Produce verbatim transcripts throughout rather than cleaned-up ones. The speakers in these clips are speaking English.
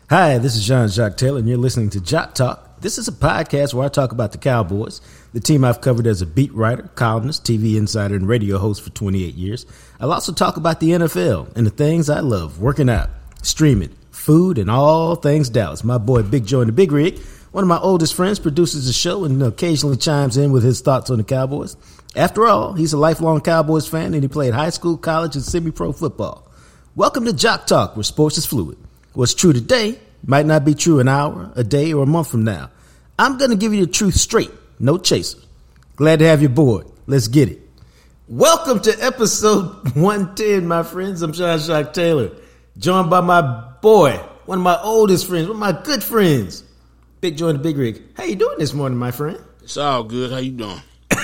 Hi, this is Jean-Jacques Taylor, and you're listening to Jock Talk. This is a podcast where I talk about the Cowboys, the team I've covered as a beat writer, columnist, T V insider, and radio host for twenty-eight years. I'll also talk about the N F L and the things I love, working out, streaming, food, and all things Dallas. My boy Big Joe in the Big Rig, one of my oldest friends, produces the show and occasionally chimes in with his thoughts on the Cowboys. After all, he's a lifelong Cowboys fan, and he played high school, college, and semi-pro football. Welcome to Jock Talk, where sports is fluid. What's true today might not be true an hour, a day, or a month from now. I'm going to give you the truth straight, no chaser. Glad to have you aboard. Let's get it. Welcome to episode one ten, my friends. I'm Jean-Jacques Taylor, joined by my boy, one of my oldest friends, one of my good friends, Big Joe in the Big Rig. How you doing this morning, my friend? It's all good. How you doing?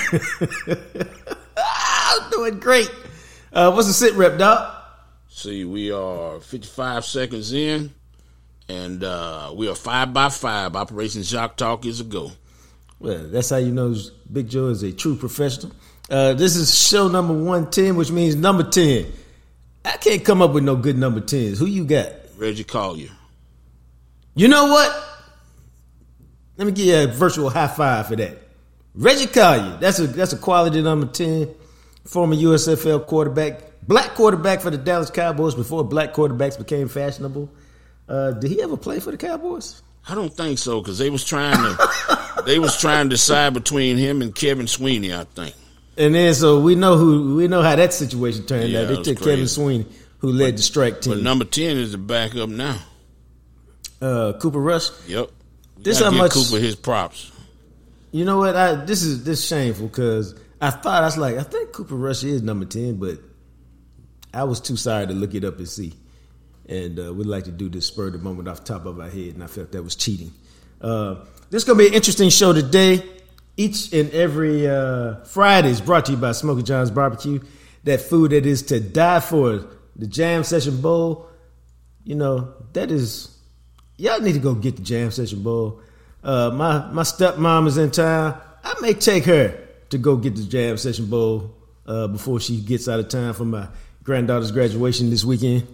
I'm doing great. Uh, what's the sit rep, dog? See, we are fifty-five seconds in, and uh, we are five by five. Operation Jock Talk is a go. Well, that's how you know Big Joe is a true professional. Uh, this is show number one ten, which means number ten. I can't come up with no good number tens. Who you got? Reggie Collier. You know what? Let me give you a virtual high five for that. Reggie Collier. That's a that's a quality number ten. Former U S F L quarterback. Black quarterback for the Dallas Cowboys before black quarterbacks became fashionable. Uh, did he ever play for the Cowboys? I don't think so, because they was trying to they was trying to decide between him and Kevin Sweeney, I think. And then so we know who we know how that situation turned yeah, out. They took crazy. Kevin Sweeney, who led but, the strike team. But number ten is the backup now. Uh, Cooper Rush. Yep. We this how give much Cooper his props. You know what? I this is this is shameful because I thought I was like I think Cooper Rush is number ten, but I was too sorry to look it up and see. And uh, we'd like to do this spur of the moment off the top of our head, and I felt that was cheating. Uh, this is going to be an interesting show today. Each and every uh, Friday is brought to you by Smokey John's Barbecue. That food that is to die for. The Jam Session Bowl. You know, that is... Y'all need to go get the Jam Session Bowl. Uh, my, my stepmom is in town. I may take her to go get the Jam Session Bowl uh, before she gets out of town for my granddaughter's graduation this weekend.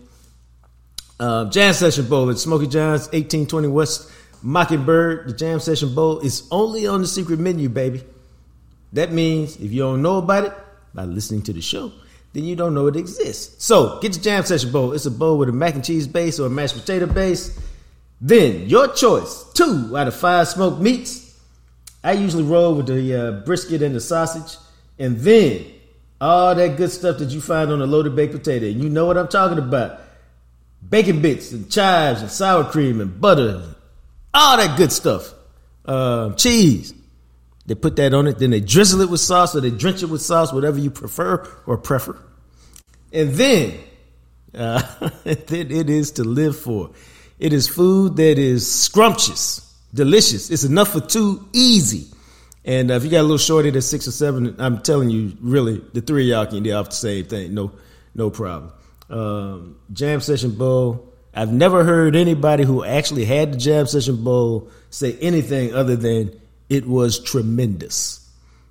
Uh, Jam Session Bowl at Smokey John's, eighteen twenty West Mockingbird. The Jam Session Bowl is only on the secret menu, baby. That means if you don't know about it by listening to the show, then you don't know it exists. So get your Jam Session Bowl. It's a bowl with a mac and cheese base or a mashed potato base. Then your choice, two out of five smoked meats. I usually roll with the uh, brisket and the sausage, and then all that good stuff that you find on a loaded baked potato. And you know what I'm talking about. Bacon bits and chives and sour cream and butter. All that good stuff. Uh, cheese. They put that on it. Then they drizzle it with sauce or they drench it with sauce, whatever you prefer or prefer. And then, uh, then it is to live for. It is food that is scrumptious, delicious. It's enough for two, easy. And uh, if you got a little shorty that's six or seven, I'm telling you, really, the three of y'all can get off the same thing. No, no problem. Um, Jam Session Bowl. I've never heard anybody who actually had the Jam Session Bowl say anything other than it was tremendous.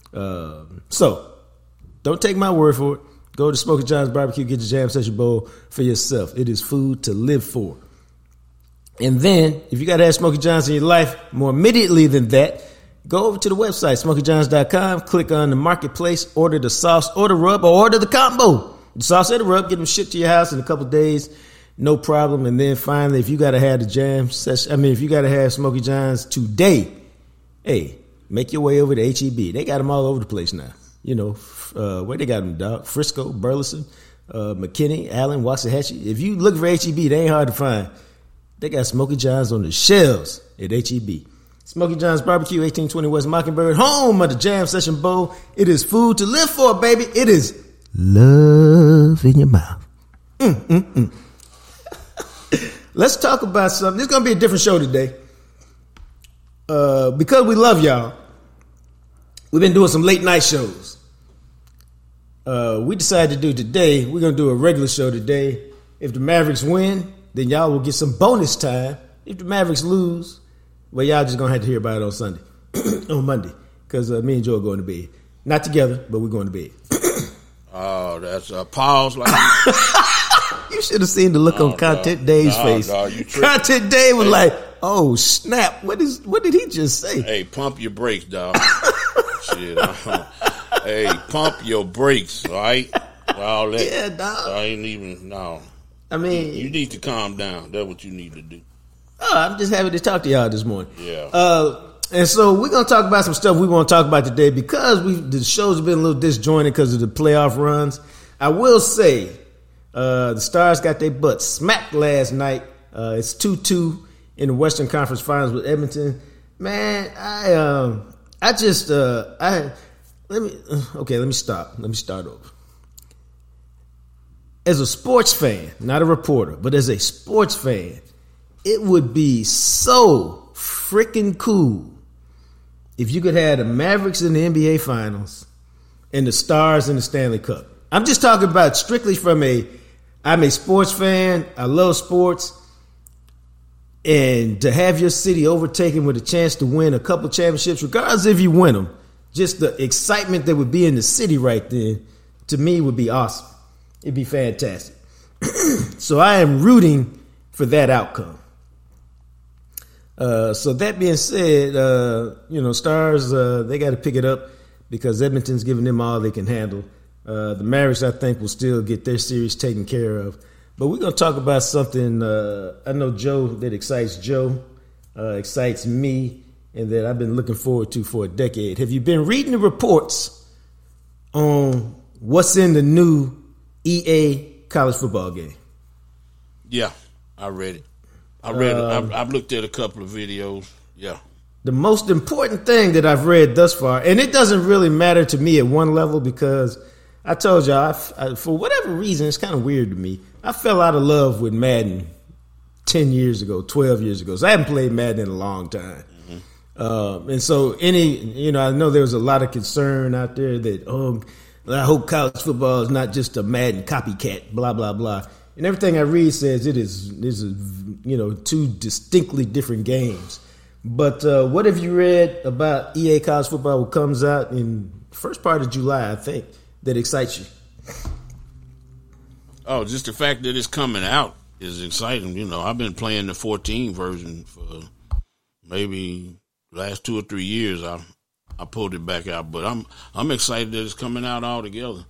Um, so don't take my word for it. Go to Smokey John's Barbecue, get your Jam Session Bowl for yourself. It is food to live for. And then, if you got to have Smokey John's in your life more immediately than that, go over to the website, smokey johns dot com, click on the marketplace, order the sauce or the rub, or order the combo. The sauce or the rub, get them shipped to your house in a couple of days, no problem. And then finally, if you got to have the jam session, I mean, if you got to have Smokey John's today, hey, make your way over to H E B. They got them all over the place now. You know, uh, where they got them, dog? Frisco, Burleson, uh, McKinney, Allen, Waxahachie. If you look for H E B, they ain't hard to find. They got Smokey John's on the shelves at H E B. Smokey John's Barbecue, eighteen twenty West Mockingbird, home of the Jam Session Bowl. It is food to live for, baby. It is love in your mouth. Mm, mm, mm. Let's talk about something. This is going to be a different show today. Uh, because we love y'all, we've been doing some late night shows. Uh, we decided to do today, we're going to do a regular show today. If the Mavericks win, then y'all will get some bonus time. If the Mavericks lose, well, y'all just going to have to hear about it on Sunday, on Monday, because uh, me and Joe are going to bed. Not together, but we're going to bed. Oh, that's a pause. Like You you should have seen the look no, on Content no, Dave's no, face. No, you Content Dave was hey. like, "Oh snap! What is? What did he just say?" Hey, pump your brakes, dog. Shit. Uh-huh. Hey, pump your brakes, all right? All that. Yeah, dog. I ain't even no. I mean, You need to calm down. That's what you need to do. oh, I'm just happy to talk to y'all this morning. Yeah. Uh, and so we're gonna talk about some stuff we want to talk about today because we the shows have been a little disjointed because of the playoff runs. I will say, uh, the Stars got their butts smacked last night. Uh, it's two two in the Western Conference Finals with Edmonton. Man, I um, I just uh, I let me okay. Let me stop. Let me start over. As a sports fan, not a reporter, but as a sports fan, it would be so freaking cool if you could have the Mavericks in the N B A Finals and the Stars in the Stanley Cup. I'm just talking about strictly from a, I'm a sports fan, I love sports, and to have your city overtaken with a chance to win a couple championships, regardless if you win them, just the excitement that would be in the city right then, to me would be awesome. It'd be fantastic. So I am rooting for that outcome. Uh, so that being said, uh, you know, Stars, uh, they got to pick it up because Edmonton's giving them all they can handle. Uh, the Mavericks, I think, will still get their series taken care of. But we're going to talk about something uh, I know, Joe, that excites Joe, uh, excites me, and that I've been looking forward to for a decade. Have you been reading the reports on what's in the new E A college football game? Yeah, I read it. I read Um, it. I've, I've looked at a couple of videos. Yeah. The most important thing that I've read thus far, and it doesn't really matter to me at one level because I told y'all, I, I, for whatever reason, it's kind of weird to me. I fell out of love with Madden ten years ago, twelve years ago. So I haven't played Madden in a long time. Mm-hmm. Um, and so any, you know, I know there was a lot of concern out there that, oh, I hope college football is not just a Madden copycat, blah, blah, blah. And everything I read says it is, is you know, two distinctly different games. But uh, what have you read about E A college football, what comes out in the first part of July, I think, that excites you? Oh, just the fact that it's coming out is exciting. You know, I've been playing the fourteen version for maybe last two or three years. I I pulled it back out, but I'm I'm excited that it's coming out all together.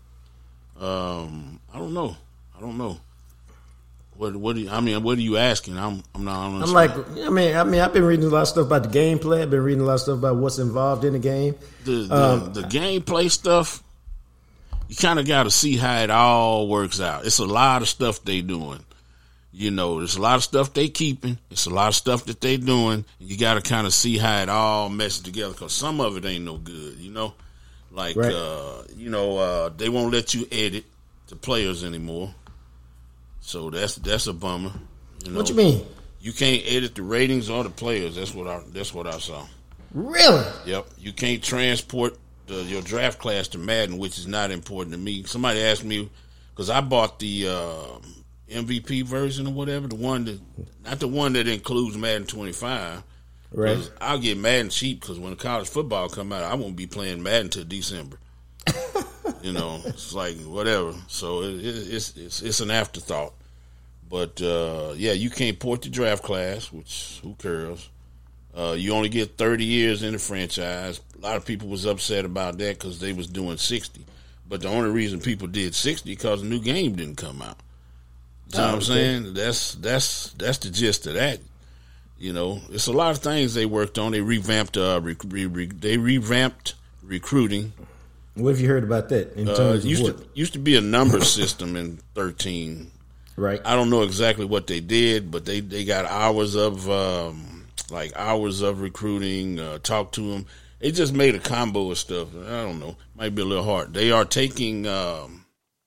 Um, I don't know. I don't know. What what do you, I mean? What are you asking? I'm I'm not. I'm, I'm like, I mean, I mean, I've been reading a lot of stuff about the gameplay. I've been reading a lot of stuff about what's involved in the game. The the, um, the gameplay stuff. You kind of got to see how it all works out. It's a lot of stuff they doing. You know, there's a lot of stuff they keeping. It's a lot of stuff that they doing. You got to kind of see how it all meshes together because some of it ain't no good. You know, like right. uh, you know, uh, they won't let you edit the players anymore. So that's that's a bummer. You know, what you mean? You can't edit the ratings or the players. That's what I that's what I saw. Really? Yep. You can't transport the, your draft class to Madden, which is not important to me. Somebody asked me because I bought the uh, M V P version or whatever, the one that not the one that includes Madden twenty-five. Right. I'll get Madden cheap because when college football come out, I won't be playing Madden till December. You know, it's like whatever. So it, it, it's it's it's an afterthought. But uh, yeah, you can't port the draft class, which who cares? Uh, you only get thirty years in the franchise. A lot of people was upset about that because they was doing sixty. But the only reason people did sixty because the new game didn't come out. You know oh, what I'm okay. saying? That's that's that's the gist of that. You know, it's a lot of things they worked on. They revamped. Uh, re, re, re, they revamped recruiting. What have you heard about that? In terms uh, of used what? to used to be a number system in thirteen. Right. I don't know exactly what they did, but they, they got hours of um, like hours of recruiting. Uh, talk to them. They just made a combo of stuff. I don't know. Might be a little hard. They are taking um,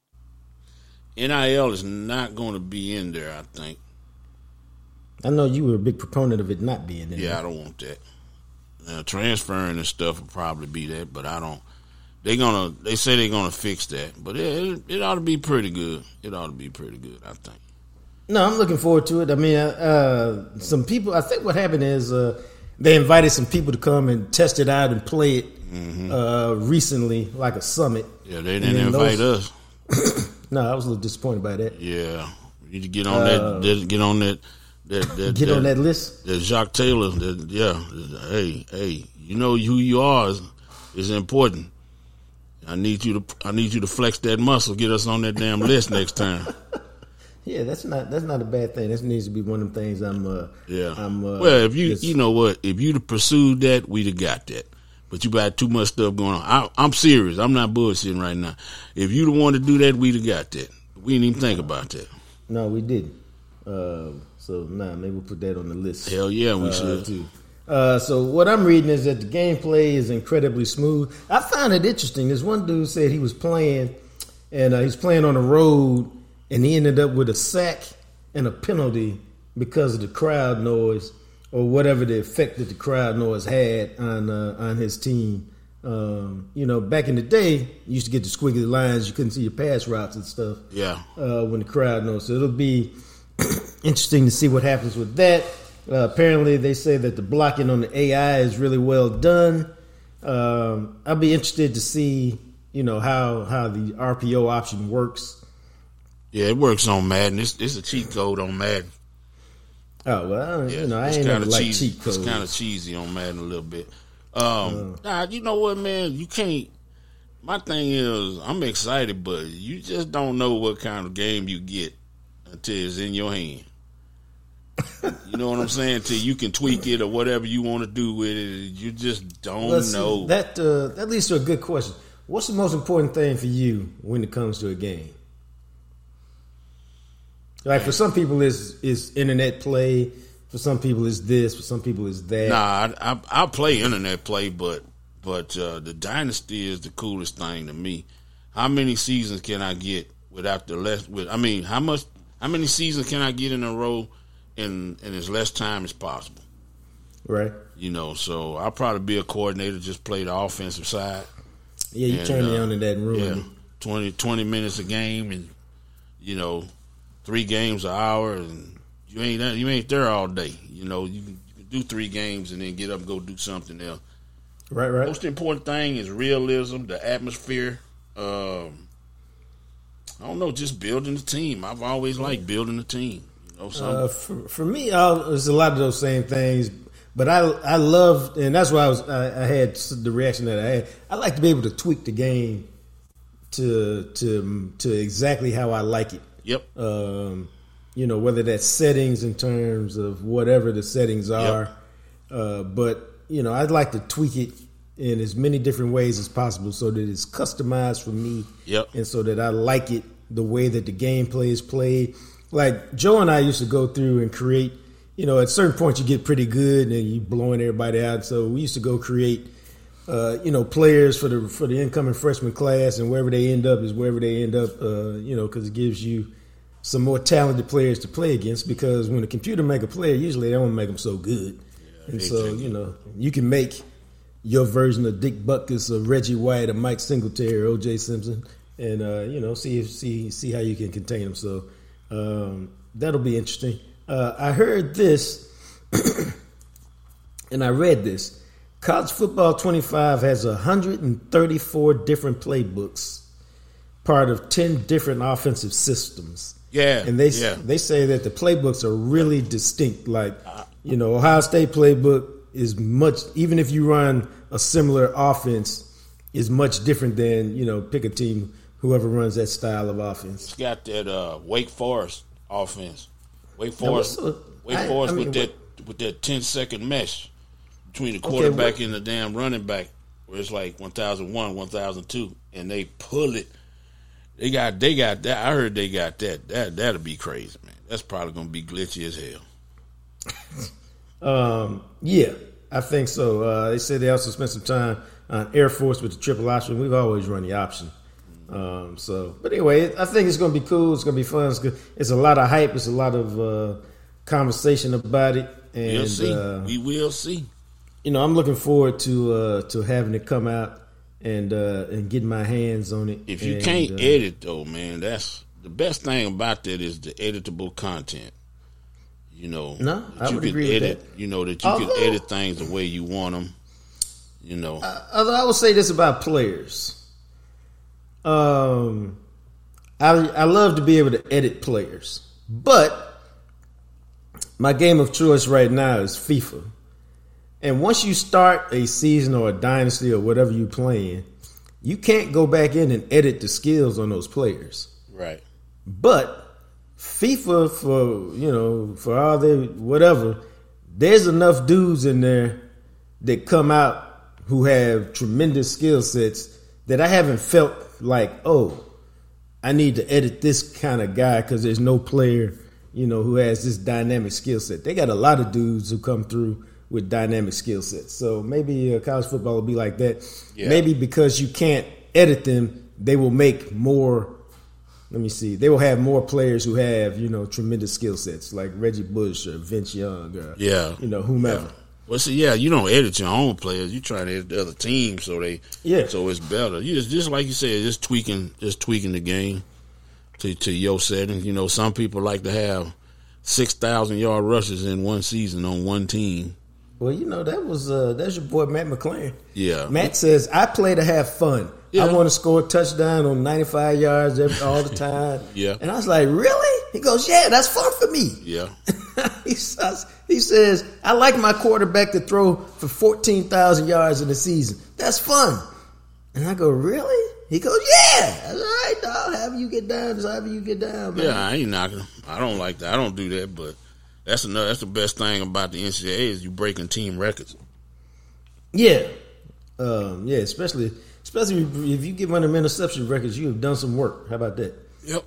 N I L is not going to be in there. I think. I know you were a big proponent of it not being there. Yeah, I don't want that. Uh, transferring and stuff will probably be that, but I don't. They gonna. They say they're gonna fix that, but it, it, it ought to be pretty good. It ought to be pretty good, I think. No, I'm looking forward to it. I mean, uh, some people. I think what happened is uh, they invited some people to come and test it out and play it mm-hmm. uh, recently, like a summit. Yeah, they didn't invite those, us. No, I was a little disappointed by that. Yeah, You need to get on uh, that. Get on that. That, that get that, on that list. That Jacques Taylor. That, yeah. Hey, hey. You know who you are is, is important. I need you to. I need you to flex that muscle. Get us on that damn list next time. Yeah, that's not that's not a bad thing. That needs to be one of them things. I'm. Uh, yeah. I'm. Uh, well, if you just, you know what, if you'd have pursued that, we'd have got that. But you got too much stuff going on. I, I'm serious. I'm not bullshitting right now. If you'd have wanted to do that, we'd have got that. We didn't even think about that. No, we didn't. Uh, so nah, maybe we'll put that on the list. Hell yeah, we uh, should too. Uh, so what I'm reading is that the gameplay is incredibly smooth. I found it interesting. This one dude said he was playing, and uh, he's playing on the road, and he ended up with a sack and a penalty because of the crowd noise or whatever the effect that the crowd noise had on uh, on his team. Um, you know, back in the day, you used to get the squiggly lines. You couldn't see your pass routes and stuff. Yeah. Uh, when the crowd knows. So it'll be interesting to see what happens with that. Uh, apparently, they say that the blocking on the A I is really well done. Um, I'll be interested to see, you know, how how the R P O option works. Yeah, it works on Madden. It's, it's a cheat code on Madden. Oh, well, yeah, you know, I ain't never like cheesy. cheat codes. It's kind of cheesy on Madden a little bit. Um, uh, nah, you know what, man? You can't. My thing is, I'm excited, but you just don't know what kind of game you get until it's in your hand. You know what I'm saying? Till you can tweak it or whatever you want to do with it, you just don't Let's know. See, that uh, that leads to a good question. What's the most important thing for you when it comes to a game? Like for some people, it's, it's internet play. For some people, it's this. For some people, it's that. Nah, I, I, I play internet play, but but uh, the Dynasty is the coolest thing to me. How many seasons can I get without the less? With I mean, how much? How many seasons can I get in a row in in as less time as possible? Right. You know, so I'll probably be a coordinator, just play the offensive side. Yeah, you and, turn me uh, on in that room. Yeah, twenty, twenty minutes a game, and you know, three games an hour, and you ain't you ain't there all day. You know, you can, you can do three games and then get up and go do something else. Right, right. Most important thing is realism, the atmosphere. Um, I don't know, just building the team. I've always liked building a team. You know, uh, for, for me, I'll, there's a lot of those same things. But I I love, and that's why I was I, I had the reaction that I had. I like to be able to tweak the game to to to exactly how I like it. Yep. Um, you know, whether that's settings in terms of whatever the settings are. Yep. Uh, but you know, I'd like to tweak it in as many different ways as possible so that it's customized for me. Yep. And so that I like it the way that the gameplay is played. Like Joe and I used to go through and create. You know, at certain points you get pretty good and you blowing everybody out. So we used to go create, uh, you know, players for the for the incoming freshman class, and wherever they end up is wherever they end up. Uh, you know, because it gives you some more talented players to play against. Because when a computer make a player, usually they don't make them so good, yeah, and so you know you can make your version of Dick Butkus or Reggie White or Mike Singletary or O J Simpson, and uh, you know see if, see see how you can contain them. So um, that'll be interesting. Uh, I heard this, and I read this. College Football twenty-five has one hundred thirty-four different playbooks, part of ten different offensive systems. Yeah, and they yeah. they say that the playbooks are really distinct. Like, you know, Ohio State playbook is much, even if you run a similar offense, is much different than, you know, pick a team, whoever runs that style of offense. It's got that uh, Wake Forest offense. Wake Forest, now, Wake I, Forest I mean, with that what, with that ten second mesh between the quarterback okay, and the damn running back, where it's like one thousand one, one thousand two, and they pull it. They got they got that. I heard they got that. That that'll be crazy, man. That's probably gonna be glitchy as hell. um, yeah, I think so. Uh, they said they also spent some time on Air Force with the triple option. We've always run the option. Um, so, but anyway, I think it's going to be cool. It's going to be fun. It's, good. It's a lot of hype. It's a lot of uh, conversation about it. And we'll see. Uh, we will see. You know, I'm looking forward to uh, to having it come out and uh, and getting my hands on it. If you and, can't uh, edit though, man, that's the best thing about that is the editable content. You know, no, I you would can agree edit. with that. You know that you although, can edit things the way you want them. You know, uh, although I would say this about players. Um, I I love to be able to edit players. But my game of choice right now is FIFA. And once you start a season or a dynasty or whatever you're playing, you can't go back in and edit the skills on those players. Right. But FIFA, for you know, for all the whatever, there's enough dudes in there that come out who have tremendous skill sets that I haven't felt like, oh, I need to edit this kind of guy because there's no player, you know, who has this dynamic skill set. They got a lot of dudes who come through with dynamic skill sets. So maybe uh, college football will be like that. Yeah. Maybe because you can't edit them, they will make more. Let me see. They will have more players who have, you know, tremendous skill sets like Reggie Bush or Vince Young or, yeah. you know, whomever. Yeah. Well, see, yeah, you don't edit your own players. You try to edit the other team so they, yeah. so it's better. You just, just like you said, just tweaking, just tweaking the game to to your setting. You know, some people like to have six thousand yard rushes in one season on one team. Well, you know, that was uh, that's your boy Matt McClain. Yeah, Matt says I play to have fun. Yeah. I want to score a touchdown on ninety-five yards every, all the time. Yeah, and I was like, really? He goes, yeah, that's fun for me. Yeah. he says, he says, I like my quarterback to throw for fourteen thousand yards in a season. That's fun. And I go, really? He goes, yeah. That's all right, dog. However you get down, just however you get down, man. Yeah, I ain't knocking him. I don't like that. I don't do that, but that's another. That's the best thing about the N C double A is you breaking team records. Yeah. Um, yeah, especially especially if you get one of them interception records, you have done some work. How about that? Yep.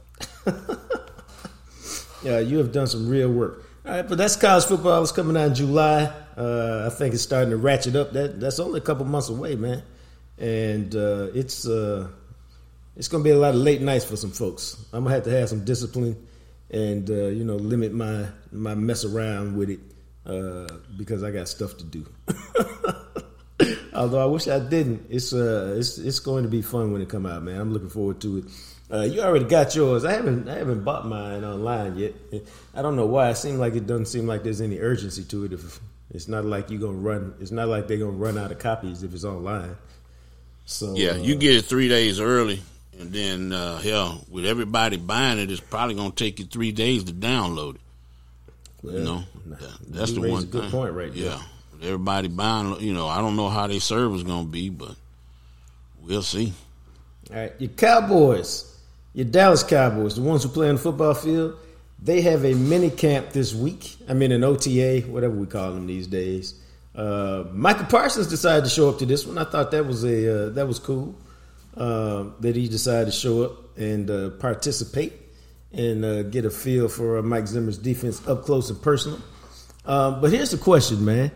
Yeah, you have done some real work. All right, but that's college football. It's coming out in July. Uh, I think it's starting to ratchet up. That that's only a couple months away, man. And uh, it's uh, it's going to be a lot of late nights for some folks. I'm gonna have to have some discipline and uh, you know limit my my mess around with it uh, because I got stuff to do. Although I wish I didn't. It's uh, it's it's going to be fun when it come out, man. I'm looking forward to it. Uh, you already got yours. I haven't I haven't bought mine online yet. I don't know why. It seems like it doesn't seem like there's any urgency to it. If it's not like you gonna run, it's not like they're gonna run out of copies if it's online. So yeah, uh, you get it three days early, and then uh, hell, with everybody buying it, it's probably gonna take you three days to download it. Well, you know, nah, that's the one. A good thing. point, right there. Yeah, with everybody buying. You know, I don't know how their server's gonna be, but we'll see. All right, your Cowboys. Your Dallas Cowboys, the ones who play on the football field, they have a mini camp this week. I mean, an O T A, whatever we call them these days. Uh, Michael Parsons decided to show up to this one. I thought that was a uh, that was cool uh, that he decided to show up and uh, participate and uh, get a feel for uh, Mike Zimmer's defense up close and personal. Uh, but here's the question, man,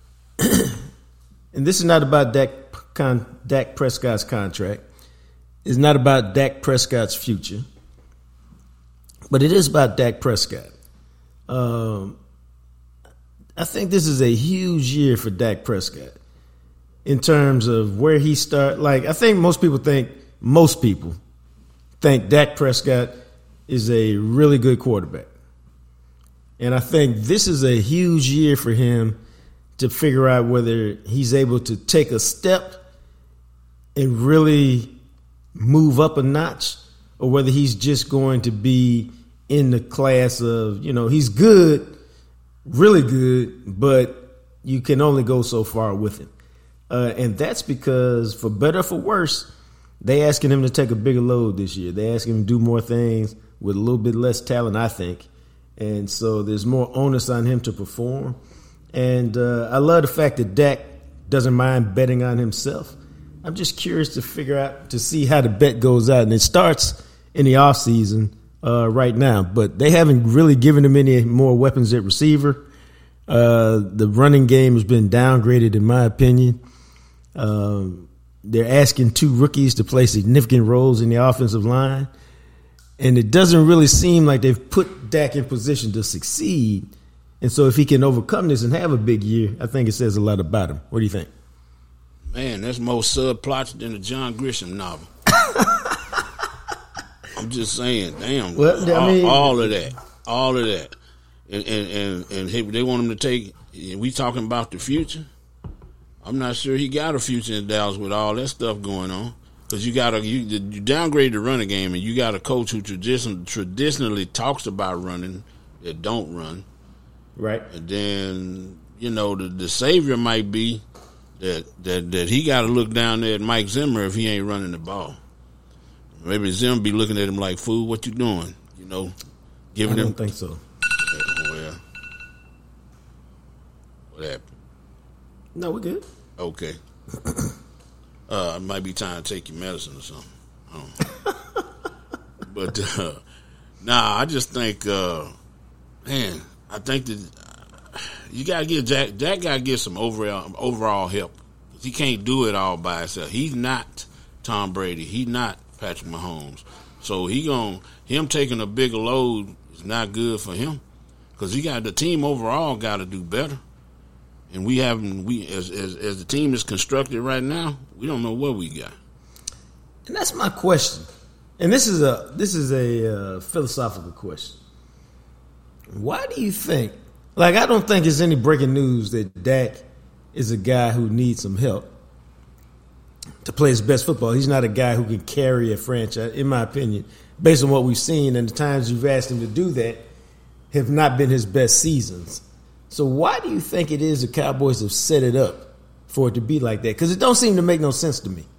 and this is not about Dak, con- Dak Prescott's contract. It's not about Dak Prescott's future, but it is about Dak Prescott. Um, I think this is a huge year for Dak Prescott in terms of where he start. Like, I think most people think, most people think Dak Prescott is a really good quarterback. And I think this is a huge year for him to figure out whether he's able to take a step and really move up a notch, or whether he's just going to be in the class of, you know, he's good, really good, but you can only go so far with him. Uh, and that's because, for better or for worse, they asking him to take a bigger load this year. They asking him to do more things with a little bit less talent, I think. And so there's more onus on him to perform. And uh, I love the fact that Dak doesn't mind betting on himself. I'm just curious to figure out, to see how the bet goes out. And it starts in the offseason uh, right now. But they haven't really given him any more weapons at receiver. Uh, the running game has been downgraded, in my opinion. Um, they're asking two rookies to play significant roles in the offensive line. And it doesn't really seem like they've put Dak in position to succeed. And so if he can overcome this and have a big year, I think it says a lot about him. What do you think? Man, that's more subplots than a John Grisham novel. I'm just saying, damn. Well, I all, mean, all of that, all of that, and and and, and he, they want him to take. We talking about the future. I'm not sure he got a future in Dallas with all that stuff going on. Because you got to you, you downgrade the running game, and you got a coach who tradition, traditionally talks about running that don't run. Right. And then, you know, the, the savior might be that that, that he got to look down there at Mike Zimmer if he ain't running the ball. Maybe Zimmer be looking at him like, fool, what you doing? You know, giving I don't him. think so. Well, what happened? No, we're good. Okay. Uh, it might be time to take your medicine or something. I don't know. But, uh, nah, I just think, uh, man, I think that uh, you got to give Jack, Jack got to get some overall, overall help. He can't do it all by himself. He's not Tom Brady. He's not Patrick Mahomes. So he gon' him taking a bigger load is not good for him because he got the team overall got to do better. And we haven't we as, as as the team is constructed right now, we don't know what we got. And that's my question. And this is a this is a uh, philosophical question. Why do you think? Like, I don't think it's any breaking news that Dak is a guy who needs some help to play his best football. He's not a guy who can carry a franchise, in my opinion, based on what we've seen and the times you've asked him to do that have not been his best seasons. So why do you think it is the Cowboys have set it up for it to be like that? Because it don't seem to make no sense to me.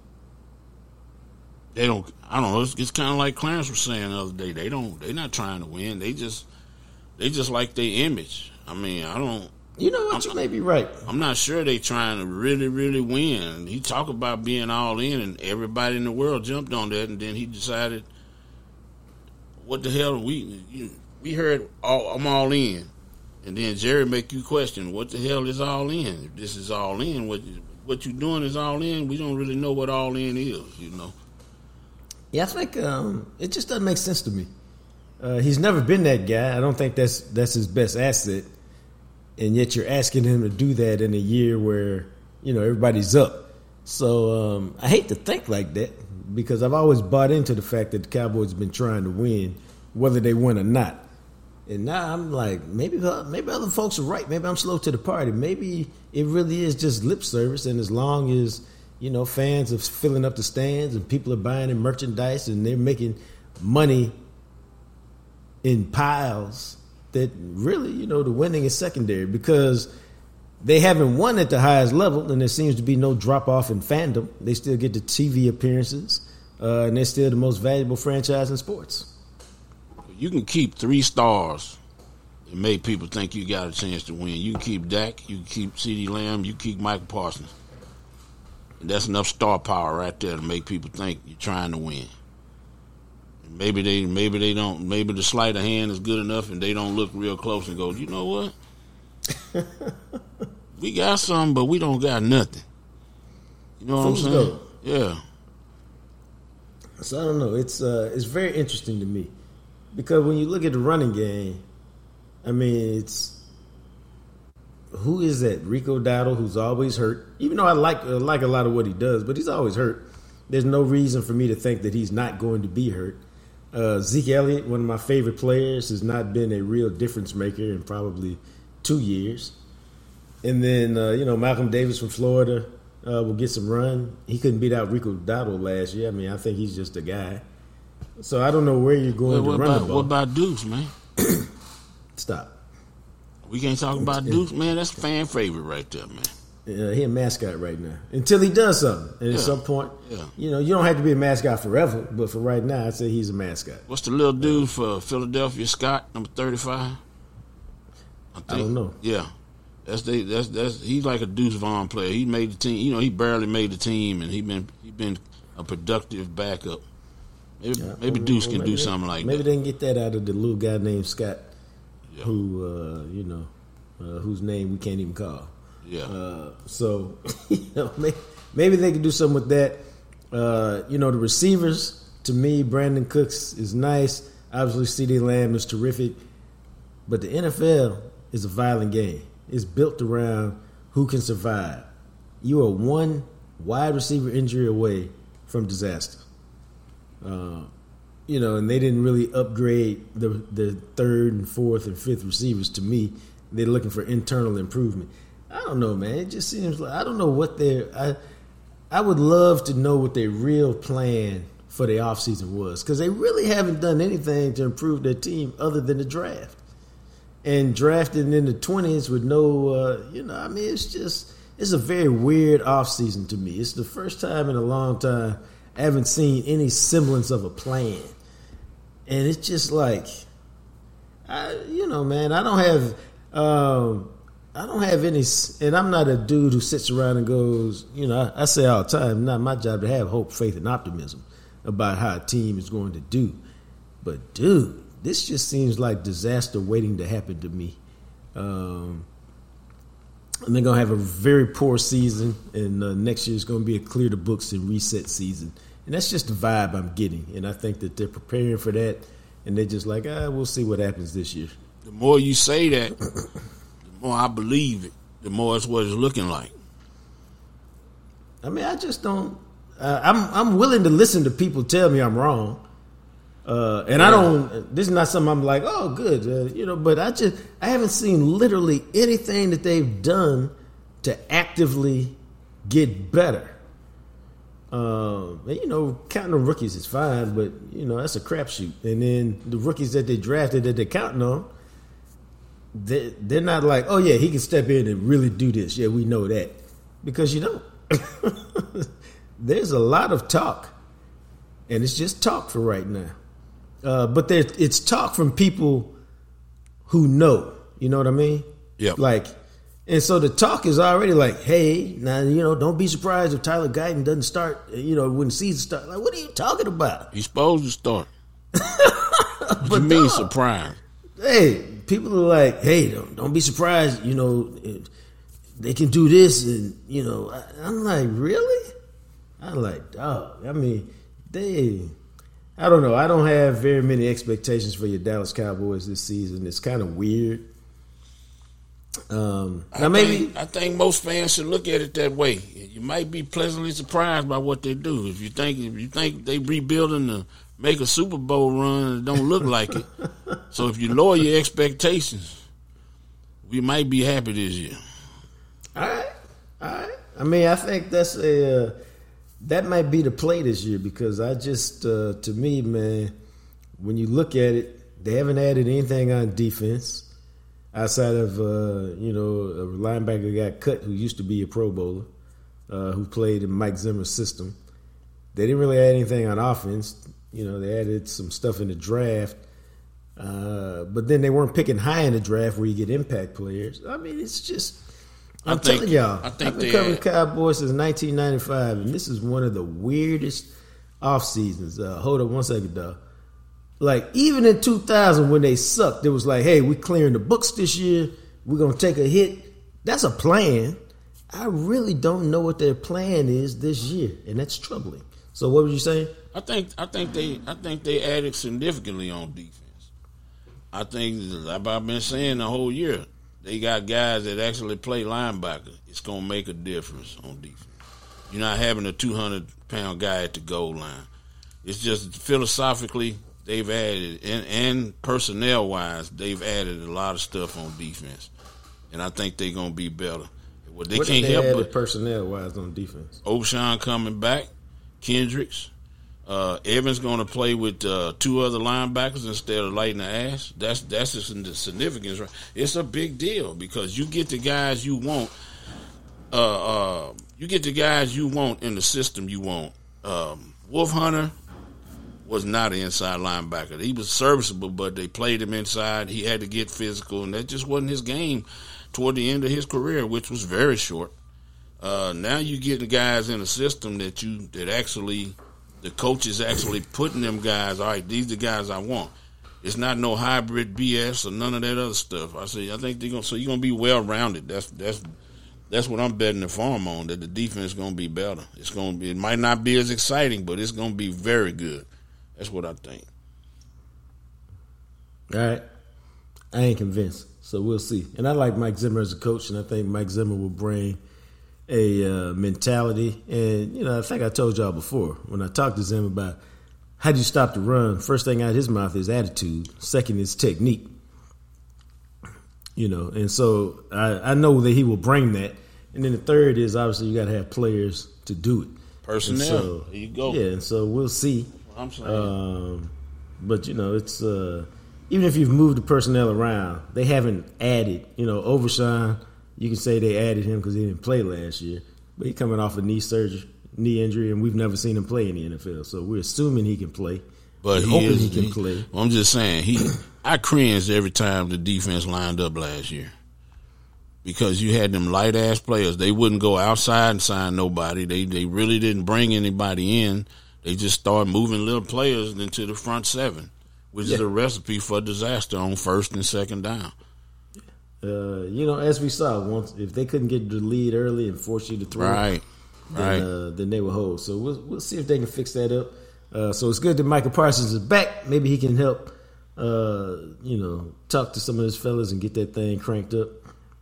They don't. I don't know. It's, it's kind of like Clarence was saying the other day. They don't. They're not trying to win. They just. They just like their image. I mean, I don't. You know what? I'm, you may be right. I'm not sure they trying to really, really win. He talked about being all in, and everybody in the world jumped on that, and then he decided, what the hell? We we heard all, I'm all in. And then Jerry make you question, what the hell is all in? If this is all in, what what you doing is all in. We don't really know what all in is, you know. Yeah, I think um, it just doesn't make sense to me. Uh, he's never been that guy. I don't think that's that's his best asset. And yet you're asking him to do that in a year where, you know, everybody's up. So um, I hate to think like that because I've always bought into the fact that the Cowboys have been trying to win, whether they win or not. And now I'm like, maybe maybe other folks are right. Maybe I'm slow to the party. Maybe it really is just lip service. And as long as, you know, fans are filling up the stands and people are buying in merchandise and they're making money in piles, that really, you know, the winning is secondary because they haven't won at the highest level and there seems to be no drop-off in fandom. They still get the T V appearances uh, and they're still the most valuable franchise in sports. You can keep three stars and make people think you got a chance to win. You can keep Dak, you can keep CeeDee Lamb, you can keep Michael Parsons. And that's enough star power right there to make people think you're trying to win. And maybe they maybe they don't maybe the sleight of hand is good enough and they don't look real close and go, you know what? We got something, but we don't got nothing. You know what I'm saying? Go. Yeah. So I don't know. It's uh, it's very interesting to me. Because when you look at the running game, I mean, it's who is that? Rico Dowdle, who's always hurt. Even though I like uh, like a lot of what he does, but he's always hurt. There's no reason for me to think that he's not going to be hurt. Uh, Zeke Elliott, one of my favorite players, has not been a real difference maker in probably two years. And then, uh, you know, Malcolm Davis from Florida uh, will get some run. He couldn't beat out Rico Dowdle last year. I mean, I think he's just a guy. So I don't know where you're going well, to run about, the ball. What about Deuce, man? Stop. We can't talk about Deuce, man. That's fan favorite right there, man. Uh, he a mascot right now. Until he does something. And yeah. At some point, yeah. you know, you don't have to be a mascot forever, but for right now, I'd say he's a mascot. What's the little dude for Philadelphia, Scott, number thirty-five? I, think, I don't know. Yeah. That's they. That's that's. He's like a Deuce Vaughn player. He made the team. You know, he barely made the team, and he been he been a productive backup. Maybe, yeah, maybe well, Deuce well, can maybe, do something like maybe that. Maybe they can get that out of the little guy named Scott, yeah. who uh, you know, uh, whose name we can't even call. Yeah. Uh, so you know, maybe, maybe they can do something with that. Uh, you know, the receivers. To me, Brandon Cooks is nice. Obviously, CeeDee Lamb is terrific. But the N F L is a violent game. It's built around who can survive. You are one wide receiver injury away from disaster. Uh, you know, and they didn't really upgrade the the third and fourth and fifth receivers. To me, they're looking for internal improvement. I don't know, man. It just seems like I don't know what they're. I I would love to know what their real plan for the offseason was, because they really haven't done anything to improve their team other than the draft. And drafting in the twenties with no, uh, you know, I mean, it's just, it's a very weird offseason to me. It's the first time in a long time I haven't seen any semblance of a plan. And it's just like, I, you know, man, I don't have, um, I don't have any, and I'm not a dude who sits around and goes, you know, I, I say all the time, not my job to have hope, faith, and optimism about how a team is going to do. But, dude, this just seems like disaster waiting to happen to me. Um, and they're going to have a very poor season, and uh, next year is going to be a clear the books and reset season. And that's just the vibe I'm getting. And I think that they're preparing for that, and they're just like, ah, we'll see what happens this year. The more you say that, the more I believe it, the more it's what it's looking like. I mean, I just don't. Uh, I'm I'm willing to listen to people tell me I'm wrong, uh, and yeah. I don't. This is not something I'm like, oh, good, uh, you know. But I just I haven't seen literally anything that they've done to actively get better. Um, and, you know, counting the rookies is fine, but you know that's a crapshoot. And then the rookies that they drafted that they're counting on, they they're not like, oh yeah, he can step in and really do this. Yeah, we know that, because you don't. There's a lot of talk, and it's just talk for right now. Uh, but there, it's talk from people who know. You know what I mean? Yeah. Like, and so the talk is already like, hey, now, you know, don't be surprised if Tyler Guyton doesn't start, you know, when the season starts. Like, what are you talking about? He's supposed to start. What do you mean surprised? Hey, people are like, hey, don't, don't be surprised, you know, they can do this. And, you know, I, I'm like, really? I'm like, dog. I mean, they, I don't know. I don't have very many expectations for your Dallas Cowboys this season. It's kind of weird. Um, now I maybe think, I think most fans should look at it that way. You might be pleasantly surprised by what they do. If you think if you think they rebuilding to make a Super Bowl run, it don't look like it. So if you lower your expectations, we might be happy this year. All right, all right. I mean, I think that's a. Uh, That might be the play this year, because I just, uh, to me, man, when you look at it, they haven't added anything on defense outside of, uh, you know, a linebacker got cut who used to be a Pro Bowler, uh, who played in Mike Zimmer's system. They didn't really add anything on offense. You know, they added some stuff in the draft, uh, but then they weren't picking high in the draft where you get impact players. I mean, it's just... I'm think, telling y'all, I think I've been covering Cowboys since nineteen ninety-five, and this is one of the weirdest off seasons. Uh, hold up one second, dog. Like, even in two thousand when they sucked, it was like, hey, we're clearing the books this year. We're going to take a hit. That's a plan. I really don't know what their plan is this year, and that's troubling. So what were you saying? I think I think they I think they added significantly on defense. I think, like I've been saying the whole year, they got guys that actually play linebacker. It's going to make a difference on defense. You're not having a two hundred pound guy at the goal line. It's just philosophically they've added, and, and personnel-wise, they've added a lot of stuff on defense. And I think they're going to be better. What they what can't they help but personnel-wise on defense. O'Shawn coming back, Kendricks. Uh, Evans going to play with uh, two other linebackers instead of lighting the ass. That's that's the significance. Right? It's a big deal because you get the guys you want. Uh, uh, you get the guys you want in the system you want. Um, Wolf Hunter was not an inside linebacker. He was serviceable, but they played him inside. He had to get physical, and that just wasn't his game toward the end of his career, which was very short. Uh, now you get the guys in a system that you that actually. The coach is actually putting them guys, all right, these are the guys I want. It's not no hybrid B S or none of that other stuff. I say, I think they're gonna so you're gonna be well rounded. That's that's that's what I'm betting the farm on, that the defense is gonna be better. It's gonna be it might not be as exciting, but it's gonna be very good. That's what I think. All right. I ain't convinced. So we'll see. And I like Mike Zimmer as a coach, and I think Mike Zimmer will bring a uh, mentality. And, you know, I think I told y'all before, when I talked to Zim about how do you stop the run, first thing out of his mouth is attitude. Second is technique. You know, and so I, I know that he will bring that. And then the third is obviously you got to have players to do it. Personnel. So, there you go. Yeah, and so we'll see. I'm saying. Um, but you know, it's uh, even if you've moved the personnel around, they haven't added. You know, Overshawn, you can say they added him because he didn't play last year, but he's coming off a knee surgery, knee injury, and we've never seen him play in the N F L. So we're assuming he can play. But we're he hoping is, he can he, play. I'm just saying, he. I cringed every time the defense lined up last year because you had them light ass players. They wouldn't go outside and sign nobody. They they really didn't bring anybody in. They just started moving little players into the front seven, which yeah. is a recipe for disaster on first and second down. Uh, you know, as we saw, once if they couldn't get the lead early and force you to throw, right, then, right, uh, then they would hold. So we'll we'll see if they can fix that up. Uh, so it's good that Michael Parsons is back. Maybe he can help. Uh, you know, talk to some of his fellas and get that thing cranked up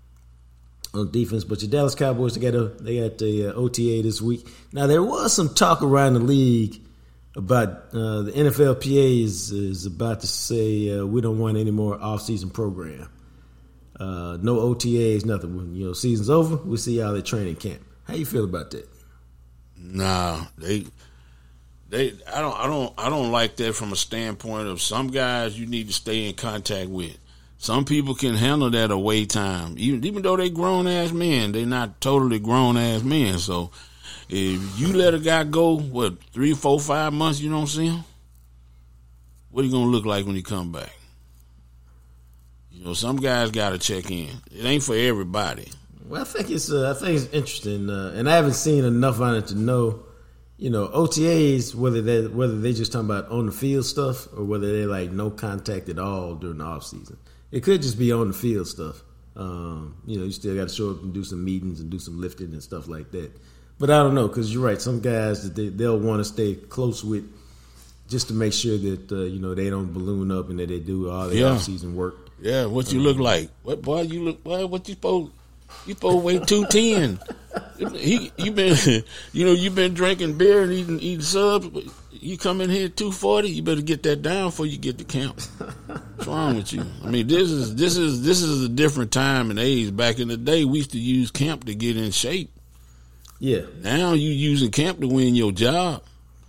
on defense. But your Dallas Cowboys, they got a they got the uh, O T A this week. Now there was some talk around the league about uh, the N F L P A is, is about to say uh, we don't want any more off-season program. Uh, no O T As, nothing. When you know season's over, we'll see y'all at training camp. How you feel about that? Nah, they. They, I don't, I don't, I don't like that from a standpoint of some guys you need to stay in contact with. Some people can handle that away time, even even though they grown ass men. They're not totally grown ass men. So if you let a guy go, what three, four, five months, you don't see him, what are you gonna look like when he come back? You know, some guys got to check in. It ain't for everybody. Well, I think it's, uh, I think it's interesting, uh, and I haven't seen enough on it to know. You know, O T As, whether they whether they just talking about on the field stuff or whether they like no contact at all during the off season. It could just be on the field stuff. Um, you know, you still got to show up and do some meetings and do some lifting and stuff like that. But I don't know, because you're right. Some guys that they, they'll want to stay close with just to make sure that uh, you know they don't balloon up and that they do all their yeah. off season work. Yeah, what you um, look like? What boy you look? Boy, what you supposed? You supposed to weigh two ten. He, you been, you know, you been drinking beer and eating eating subs. You come in here at two forty. You better get that down before you get to camp. What's wrong with you? I mean, this is this is this is a different time and age. Back in the day, we used to use camp to get in shape. Yeah. Now you using camp to win your job.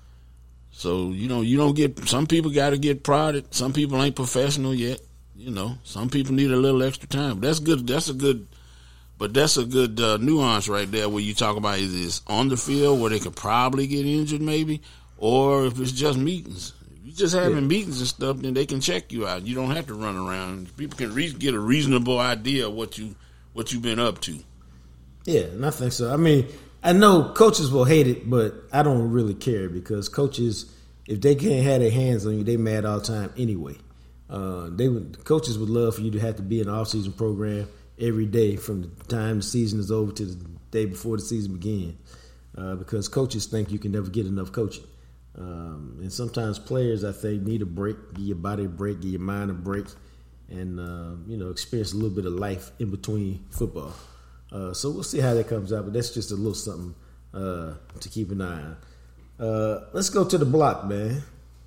So you know you don't get. Some people got to get prodded. Some people ain't professional yet. You know, some people need a little extra time. But that's good. That's a good. But that's a good uh, nuance right there where you talk about is this on the field where they could probably get injured maybe, or if it's just meetings. If you're just having yeah. meetings and stuff, then they can check you out. You don't have to run around. People can re- get a reasonable idea of what, you, what you've been up to. Yeah, and I think so. I mean, I know coaches will hate it, but I don't really care because coaches, if they can't have their hands on you, they mad all the time anyway. Uh, they would, coaches would love for you to have to be in an off-season program every day from the time the season is over to the day before the season begins, uh, because coaches think you can never get enough coaching. Um, and sometimes players, I think, need a break, give your body a break, give your mind a break, and, uh, you know, experience a little bit of life in between football. Uh, so we'll see how that comes out, but that's just a little something uh, to keep an eye on. Uh, let's go to the block, man.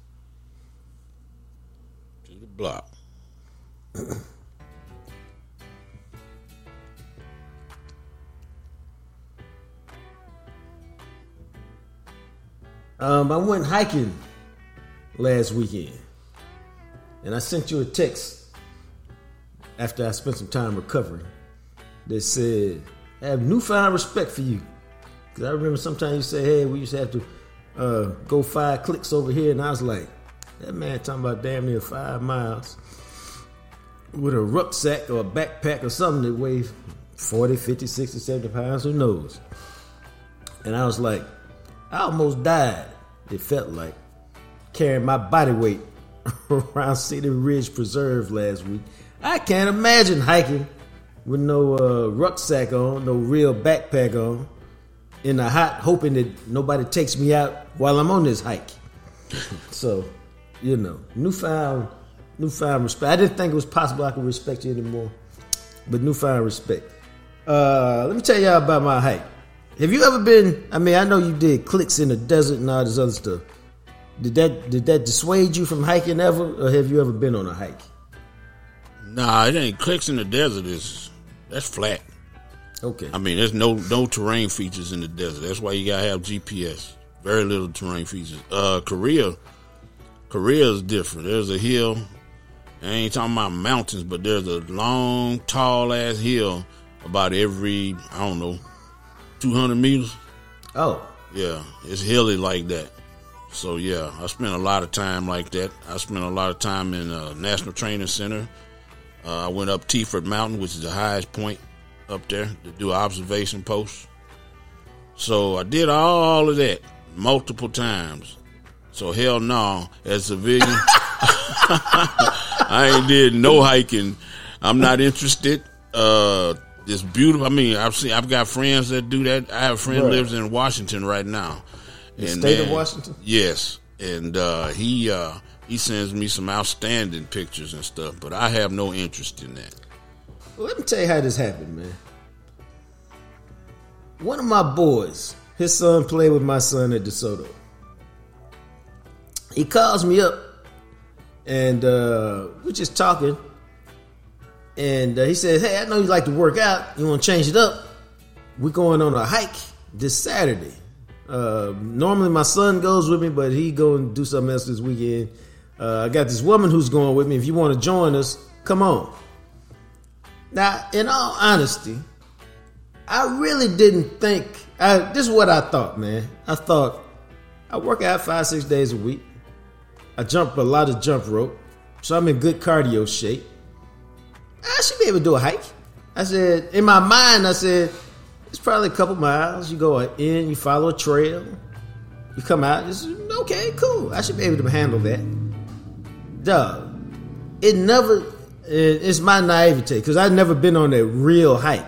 To the block. Um, I went hiking last weekend, and I sent you a text after I spent some time recovering that said, I have newfound respect for you. Because I remember sometimes you say, hey, we used to have to uh, go five clicks over here, and I was like, that man talking about damn near five miles with a rucksack or a backpack or something that weighs forty, fifty, sixty, seventy pounds, who knows? And I was like, I almost died, it felt like, carrying my body weight around Cedar Ridge Preserve last week. I can't imagine hiking with no uh, rucksack on, no real backpack on, in the hot, hoping that nobody takes me out while I'm on this hike. So, you know, newfound, newfound respect. I didn't think it was possible I could respect you anymore, but newfound respect. Uh, let me tell y'all about my hike. Have you ever been, I mean, I know you did clicks in the desert and all this other stuff. Did that did that dissuade you from hiking ever, or have you ever been on a hike? Nah, it ain't clicks in the desert. It's, that's flat. Okay. I mean, there's no no terrain features in the desert. That's why you gotta have G P S. Very little terrain features. Uh, Korea, Korea is different. There's a hill. I ain't talking about mountains, but there's a long, tall ass hill about every I don't know, two hundred meters. Oh. Yeah, it's hilly like that. So yeah, I spent a lot of time like that. I spent a lot of time in uh, National Training Center. Uh, I went up Teaford Mountain, which is the highest point up there, to do observation posts. So I did all of that multiple times. So hell no, as a civilian, I ain't did no hiking. I'm not interested. Uh, it's beautiful. I mean, I've seen. I've got friends that do that. I have a friend who lives in Washington right now. The and state man, of Washington? Yes. And uh, he uh, he sends me some outstanding pictures and stuff, but I have no interest in that. Well, let me tell you how this happened, man. One of my boys, his son played with my son at DeSoto. He calls me up, and uh, we're just talking. And uh, he says, hey, I know you like to work out. You want to change it up? We're going on a hike this Saturday. Uh, normally my son goes with me, but he go and do something else this weekend. Uh, I got this woman who's going with me. If you want to join us, come on. Now, in all honesty, I really didn't think, I, this is what I thought, man. I thought, I work out five, six days a week. I jump a lot of jump rope, so I'm in good cardio shape. I should be able to do a hike. I said, in my mind, I said, it's probably a couple miles. You go in, you follow a trail, you come out. It's okay, cool. I should be able to handle that. Dog, it never. It's my naivete because I've never been on a real hike.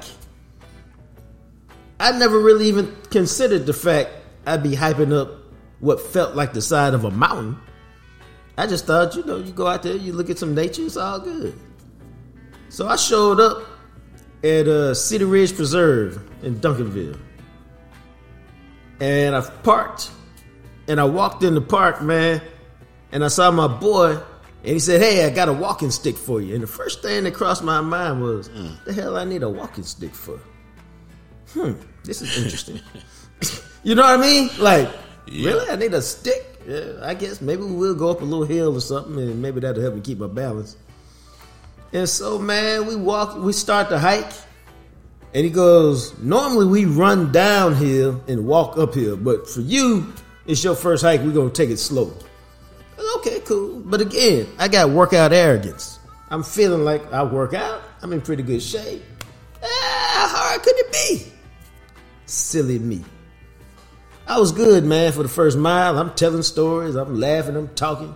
I never really even considered the fact I'd be hyping up what felt like the side of a mountain. I just thought, you know, you go out there, you look at some nature, it's all good. So I showed up at uh, Cedar Ridge Preserve in Duncanville. And I parked, and I walked in the park, man, and I saw my boy, and he said, hey, I got a walking stick for you. And the first thing that crossed my mind was, mm. the hell I need a walking stick for? Hmm, this is interesting. You know what I mean? Like, yeah. Really? I need a stick? Yeah, I guess maybe we will go up a little hill or something, and maybe that'll help me keep my balance. And so, man, we walk, we start the hike, and he goes, normally we run downhill and walk uphill, but for you, it's your first hike, we're going to take it slow. Okay, cool. But again, I got workout arrogance. I'm feeling like I work out. I'm in pretty good shape. Ah, how hard could it be? Silly me. I was good, man, for the first mile. I'm telling stories. I'm laughing. I'm talking.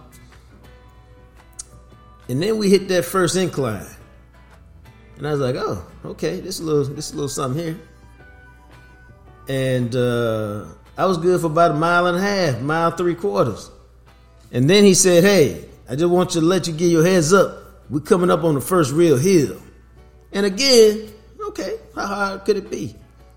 And then we hit that first incline. And I was like, oh, okay, this is a little, this is a little something here. And uh, I was good for about a mile and a half, mile three quarters. And then he said, hey, I just want you to let you get your heads up. We're coming up on the first real hill. And again, okay, how hard could it be?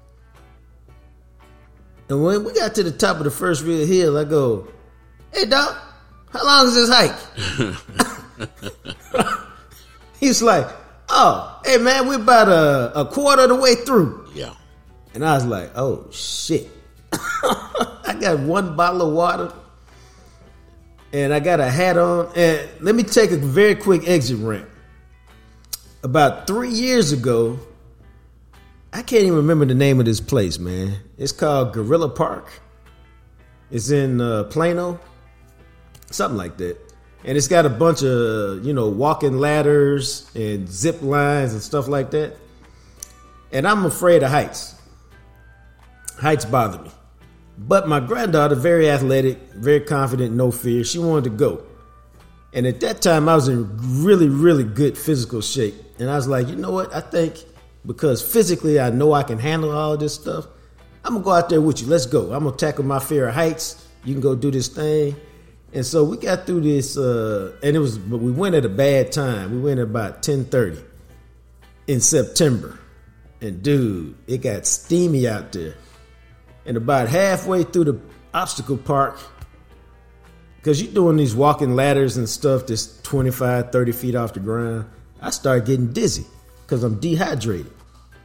And when we got to the top of the first real hill, I go, hey, Doc, how long is this hike? He's like, oh, hey, man, we're about a, a quarter of the way through. Yeah. And I was like, oh, shit. I got one bottle of water, and I got a hat on. And let me take a very quick exit ramp. About three years ago, I can't even remember the name of this place, man. It's called Gorilla Park. It's in uh, Plano, something like that. And it's got a bunch of, you know, walking ladders and zip lines and stuff like that. And I'm afraid of heights. Heights bother me. But my granddaughter, very athletic, very confident, no fear. She wanted to go. And at that time, I was in really, really good physical shape. And I was like, you know what? I think because physically I know I can handle all this stuff, I'm going to go out there with you. Let's go. I'm going to tackle my fear of heights. You can go do this thing. And so we got through this, uh, and it was, but we went at a bad time. We went at about ten thirty in September. And dude, it got steamy out there. And about halfway through the obstacle park, because you're doing these walking ladders and stuff that's twenty-five, thirty feet off the ground, I started getting dizzy because I'm dehydrated.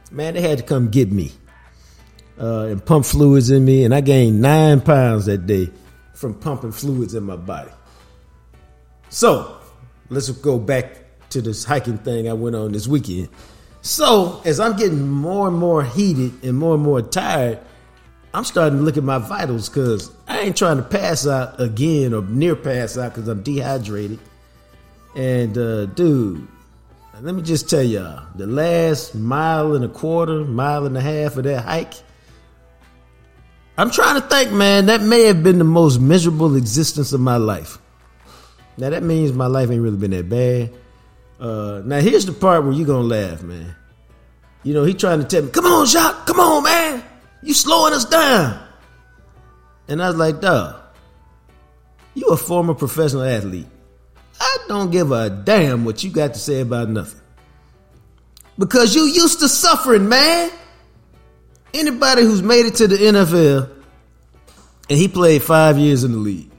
Man, they had to come get me uh, and pump fluids in me, and I gained nine pounds that day from pumping fluids in my body. So, let's go back to this hiking thing I went on this weekend. So, as I'm getting more and more heated and more and more tired, I'm starting to look at my vitals because I ain't trying to pass out again or near pass out because I'm dehydrated. And, uh, dude, let me just tell y'all, the last mile and a quarter, mile and a half of that hike, I'm trying to think, man, that may have been the most miserable existence of my life. Now, that means my life ain't really been that bad. Uh, now, here's the part where you're going to laugh, man. You know, he trying to tell me, come on, Jacques, come on, man. You slowing us down. And I was like, dawg, you a former professional athlete. I don't give a damn what you got to say about nothing. Because you used to suffering, man. Anybody who's made it to the N F L, and he played five years in the league.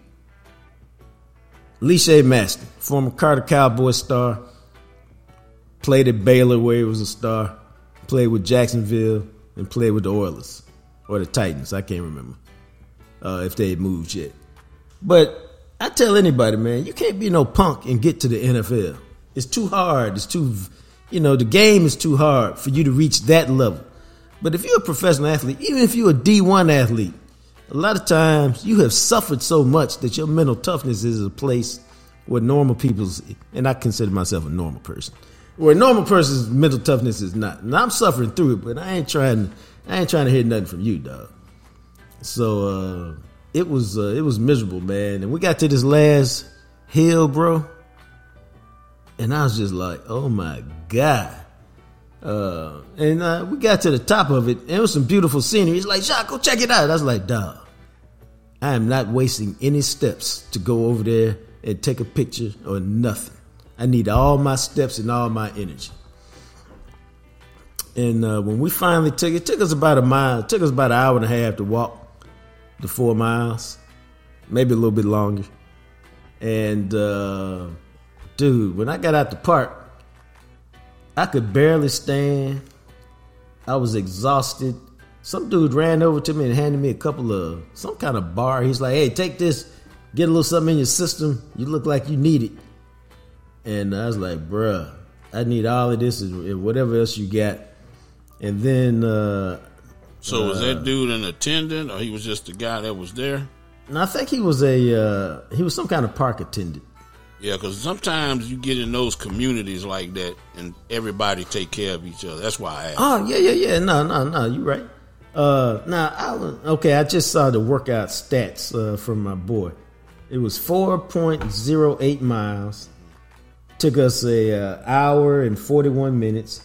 Leshay Maston, former Carter Cowboy star, played at Baylor where he was a star, played with Jacksonville, and played with the Oilers. Or the Titans, I can't remember uh, if they had moved yet. But I tell anybody, man, you can't be no punk and get to the N F L. It's too hard. It's too, you know, the game is too hard for you to reach that level. But if you're a professional athlete, even if you're a D one athlete, a lot of times you have suffered so much that your mental toughness is a place where normal people's, and I consider myself a normal person, where a normal person's mental toughness is not. And I'm suffering through it, but I ain't trying, I ain't trying to hear nothing from you, dog. So, uh, It was uh, it was miserable, man. And we got to this last hill, bro. And I was just like, oh, my God. Uh, and uh, we got to the top of it. And it was some beautiful scenery. He's like, Jacques, go check it out. I was like, dawg, I am not wasting any steps to go over there and take a picture or nothing. I need all my steps and all my energy. And uh, when we finally took it, it took us about a mile. It took us about an hour and a half to walk the four miles, maybe a little bit longer. And, uh, dude, when I got out the park, I could barely stand. I was exhausted. Some dude ran over to me and handed me a couple of, some kind of bar. He's like, hey, take this, get a little something in your system. You look like you need it. And I was like, bruh, I need all of this and whatever else you got. And then, uh, So was that dude an attendant, or he was just the guy that was there? No, I think he was a uh, he was some kind of park attendant. Yeah, because sometimes you get in those communities like that, and everybody take care of each other. That's why I asked. Oh yeah, yeah, yeah. No, no, no. You right. Uh, now, I okay. I just saw the workout stats uh, from my boy. It was four point zero eight miles. Took us a uh, hour and forty one minutes.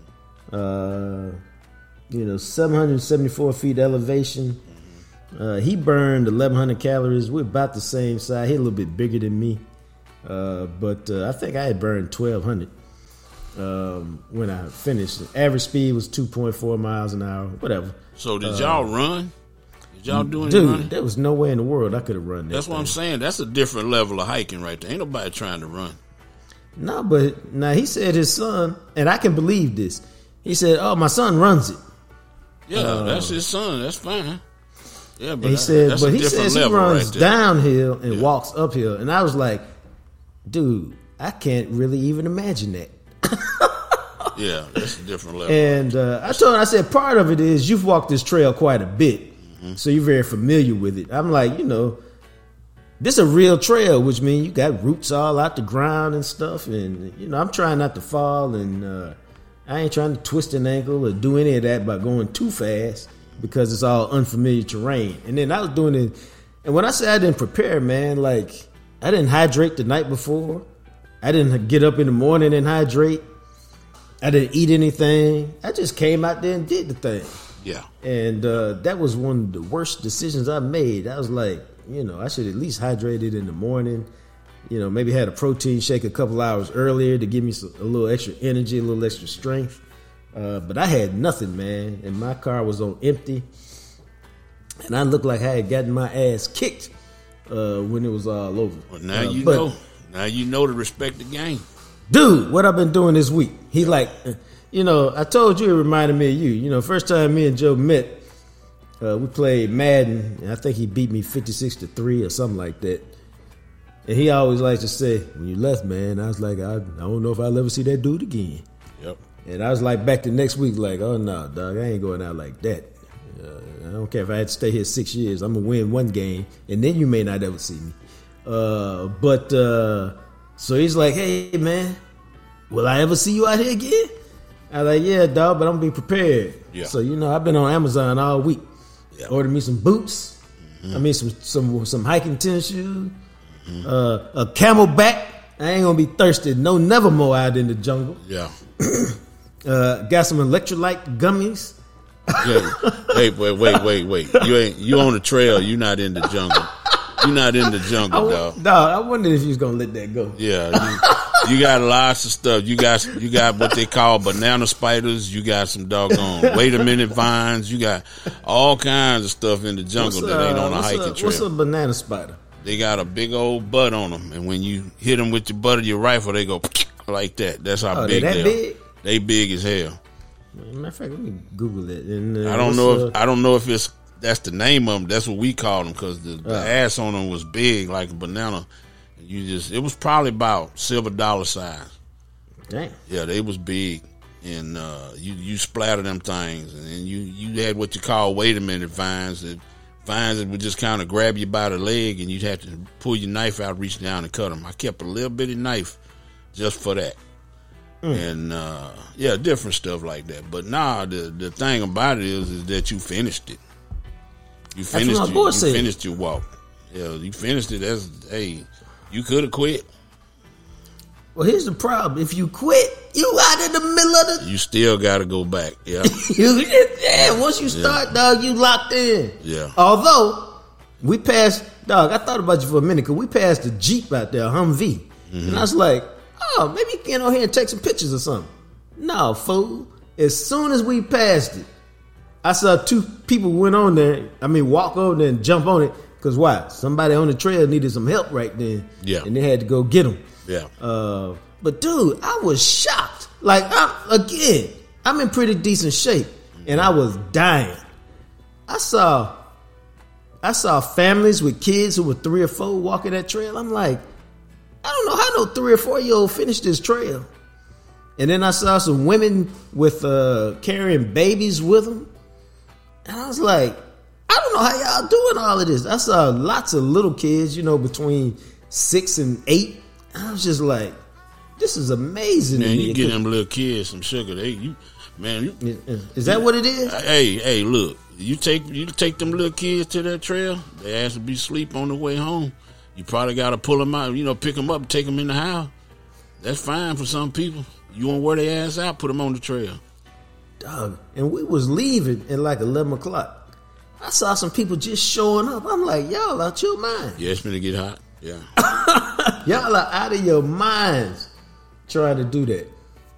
Uh. You know, seven hundred seventy-four feet elevation. Uh, he burned eleven hundred calories. We're about the same size. He's a little bit bigger than me. Uh, but uh, I think I had burned twelve hundred um, when I finished. The average speed was two point four miles an hour, whatever. So did y'all uh, run? Did y'all do any dude, running? There was no way in the world I could have run that That's what thing. I'm saying. That's a different level of hiking right there. Ain't nobody trying to run. No, but now he said his son, and I can believe this. He said, oh, my son runs it. Yeah, uh, that's his son. That's fine. Yeah, but he that, said, that's but a he different says he level runs right there. downhill and Yeah. walks uphill, and I was like, dude, I can't really even imagine that. Yeah, that's a different level. And uh, I told him, I said, part of it is you've walked this trail quite a bit, mm-hmm. so you're very familiar with it. I'm like, you know, this is a real trail, which means you got roots all out the ground and stuff, and you know, I'm trying not to fall, and uh, I ain't trying to twist an ankle or do any of that by going too fast because it's all unfamiliar terrain. And then I was doing it, and when I say I didn't prepare, man, like I didn't hydrate the night before. I didn't get up in the morning and hydrate. I didn't eat anything. I just came out there and did the thing. Yeah. And uh, that was one of the worst decisions I made. I was like, you know, I should at least hydrate it in the morning. You know, maybe had a protein shake a couple hours earlier to give me some, a little extra energy, a little extra strength. Uh, but I had nothing, man. And my car was on empty. And I looked like I had gotten my ass kicked uh, when it was all over. Well, now uh, you but, know. Now you know to respect the game. Dude, what I've been doing this week. He like, you know, I told you it reminded me of you. You know, first time me and Joe met, uh, we played Madden, and I think he beat me fifty-six to three or something like that. And he always likes to say, when you left, man, I was like, I, I don't know if I'll ever see that dude again. Yep. And I was like, back the next week, like, oh, no, dog, I ain't going out like that. Uh, I don't care if I had to stay here six years. I'm going to win one game, and then you may not ever see me. Uh, but, uh, so he's like, hey, man, will I ever see you out here again? I was like, yeah, dog, but I'm going to be prepared. Yeah. So, you know, I've been on Amazon all week. Yeah. Ordered me some boots. Mm-hmm. I mean, some, some, some hiking tennis shoes. Mm-hmm. Uh, a Camelback. I ain't gonna be thirsty no nevermore out in the jungle. Yeah. uh, got some electrolyte gummies. Yeah. Wait, wait, wait, wait, wait. You ain't you on the trail. You not in the jungle. You not in the jungle, I, dog. Dog, I wondered if you was gonna let that go. Yeah. You, you got lots of stuff. You got you got what they call banana spiders. You got some doggone wait a minute vines. You got all kinds of stuff in the jungle what's, that ain't on uh, a hiking a, trail. What's a banana spider? They got a big old butt on them, and when you hit them with the butt of your rifle, they go like that. That's how oh, big they they that are. big? They big as hell. Matter of fact, let me Google it. And, uh, I don't know uh, if I don't know if it's that's the name of them. That's what we call them because the, the uh, ass on them was big like a banana. You just it was probably about silver dollar size. Dang. Yeah, they was big, and uh, you you splatter them things, and you you had what you call wait a minute vines that. Vines that would just kind of grab you by the leg, and you'd have to pull your knife out, reach down, and cut them. I kept a little bitty knife just for that, mm. and uh, yeah, different stuff like that. But nah, the the thing about it is, is that you finished it. You finished it. You said. finished your walk. Yeah, you finished it. As hey, you could have quit. Well, here's the problem. If you quit, you out in the middle of the... You still got to go back. Yeah. you, yeah. Once you start, yeah. dog, you locked in. Yeah. Although, we passed... Dog, I thought about you for a minute because we passed the Jeep out there, Humvee. Mm-hmm. And I was like, oh, maybe you can get on here and take some pictures or something. No, fool. As soon as we passed it, I saw two people went on there. I mean, walk over there and jump on it. Because why? Somebody on the trail needed some help right then. Yeah. And they had to go get them. Yeah. Uh, but dude, I was shocked. Like, I'm, again, I'm in pretty decent shape, and I was dying. I saw, I saw families with kids who were three or four walking that trail. I'm like, I don't know how no three or four year old finished this trail. And then I saw some women with uh, carrying babies with them, and I was like, I don't know how y'all doing all of this. I saw lots of little kids, you know, between six and eight. I was just like, this is amazing. Man, you get them little kids some sugar. They, you, man, you, is that what it is? Hey, hey, look, you take you take them little kids to that trail. They ask to be asleep on the way home. You probably got to pull them out, you know, pick them up, and take them in the house. That's fine for some people. You want to wear their ass out, put them on the trail. Dog, and we was leaving at like eleven o'clock. I saw some people just showing up. I'm like, y'all out your mind. Yeah, it's gonna get hot. Yeah. Y'all are out of your minds trying to do that.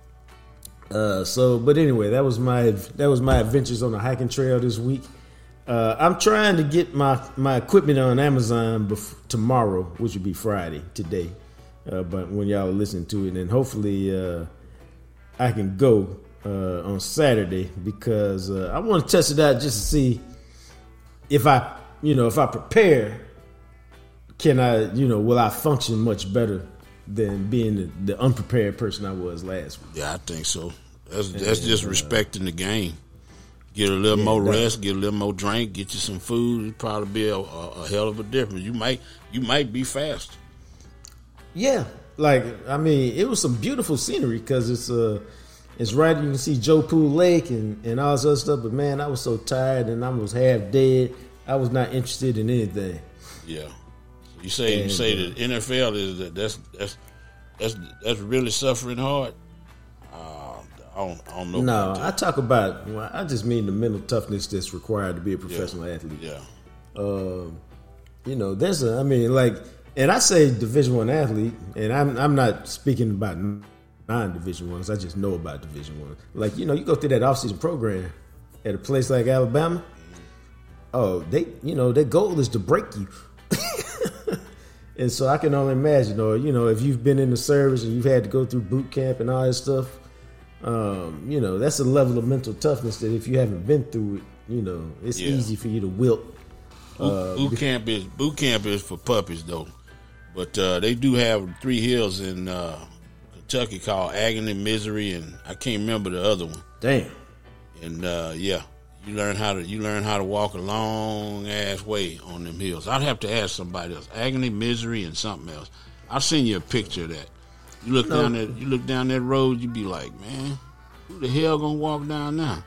Uh, so, but anyway, that was my that was my adventures on the hiking trail this week. Uh, I'm trying to get my, my equipment on Amazon bef- tomorrow, which would be Friday today. Uh, but when y'all are listening to it, and hopefully uh, I can go uh, on Saturday because uh, I want to test it out just to see if I, you know, if I prepare. Can I, you know, will I function much better than being the, the unprepared person I was last week? Yeah, I think so. That's that's and, just uh, respecting the game. Get a little yeah, more rest, get a little more drink, get you some food. It'd probably be a, a, a hell of a difference. You might you might be fast. Yeah, like I mean, it was some beautiful scenery because it's uh it's right. You can see Joe Pool Lake and and all this other stuff. But man, I was so tired and I was half dead. I was not interested in anything. Yeah. You say and, you say uh, the N F L is that that's that's that's that's really suffering hard. Uh, I don't I don't know. No, I talk about. Well, I just mean the mental toughness that's required to be a professional yeah. athlete. Yeah. Um, you know, there's a. I mean, like, and I say Division One athlete, and I'm I'm not speaking about non-Division Ones. I just know about Division One. Like, you know, you go through that off-season program at a place like Alabama. Oh, they, you know, their goal is to break you. And so I can only imagine, or, you know, if you've been in the service and you've had to go through boot camp and all that stuff, Um, you know, that's a level of mental toughness that if you haven't been through it, you know, it's Yeah. easy for you to wilt. Boot, Uh, boot camp is boot camp is for puppies though, but uh, they do have three hills in uh, Kentucky called Agony, Misery, and I can't remember the other one. Damn. And uh, yeah, you learn how to you learn how to walk a long ass way on them hills. I'd have to ask somebody else. Agony, Misery, and something else. I'll send you a picture of that. You look No. down that you look down that road, you be like, man, who the hell gonna walk down now?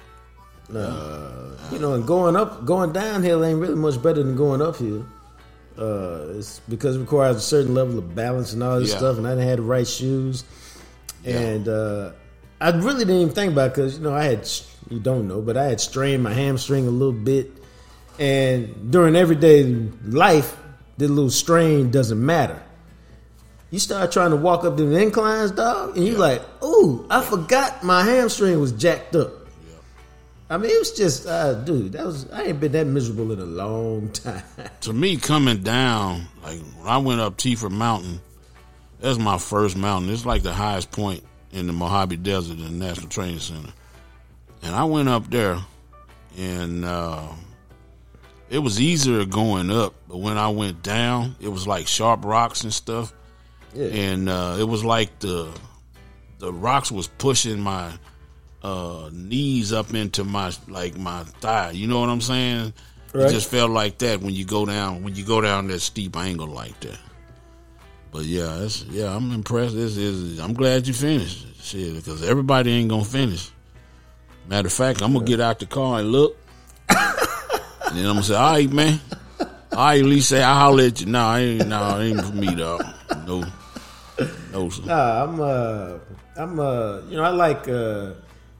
Uh, you know, and going up, going downhill ain't really much better than going uphill. Uh, it's because it requires a certain level of balance and all this Yeah. stuff, and I didn't have the right shoes. Yeah. And uh, I really didn't even think about it because, you know, I had, you don't know, but I had strained my hamstring a little bit. And during everyday life, the little strain doesn't matter. You start trying to walk up the inclines, dog, and you're like, ooh, I forgot my hamstring was jacked up. I mean, it was just, uh, dude, that was, I ain't been that miserable in a long time. To me, coming down, like when I went up Tiford Mountain, that's my first mountain. It's like the highest point in the Mojave Desert in the National Training Center. And I went up there, and uh, it was easier going up, but when I went down, it was like sharp rocks and stuff. Yeah. And uh, it was like the the rocks was pushing my uh, knees up into my like my thigh. You know what I'm saying? Right. It just felt like that when you go down when you go down that steep angle like that. But yeah, it's, yeah, I'm impressed. This is I'm glad you finished, shit, because everybody ain't gonna finish. Matter of fact, I'm gonna get out the car and look, and then I'm gonna say, "All right, man." I at least say I holler at you. No, I ain't. No, it ain't for me, dog. No, no. Sir. Nah, I'm, uh, I'm, uh, you know, I like, uh,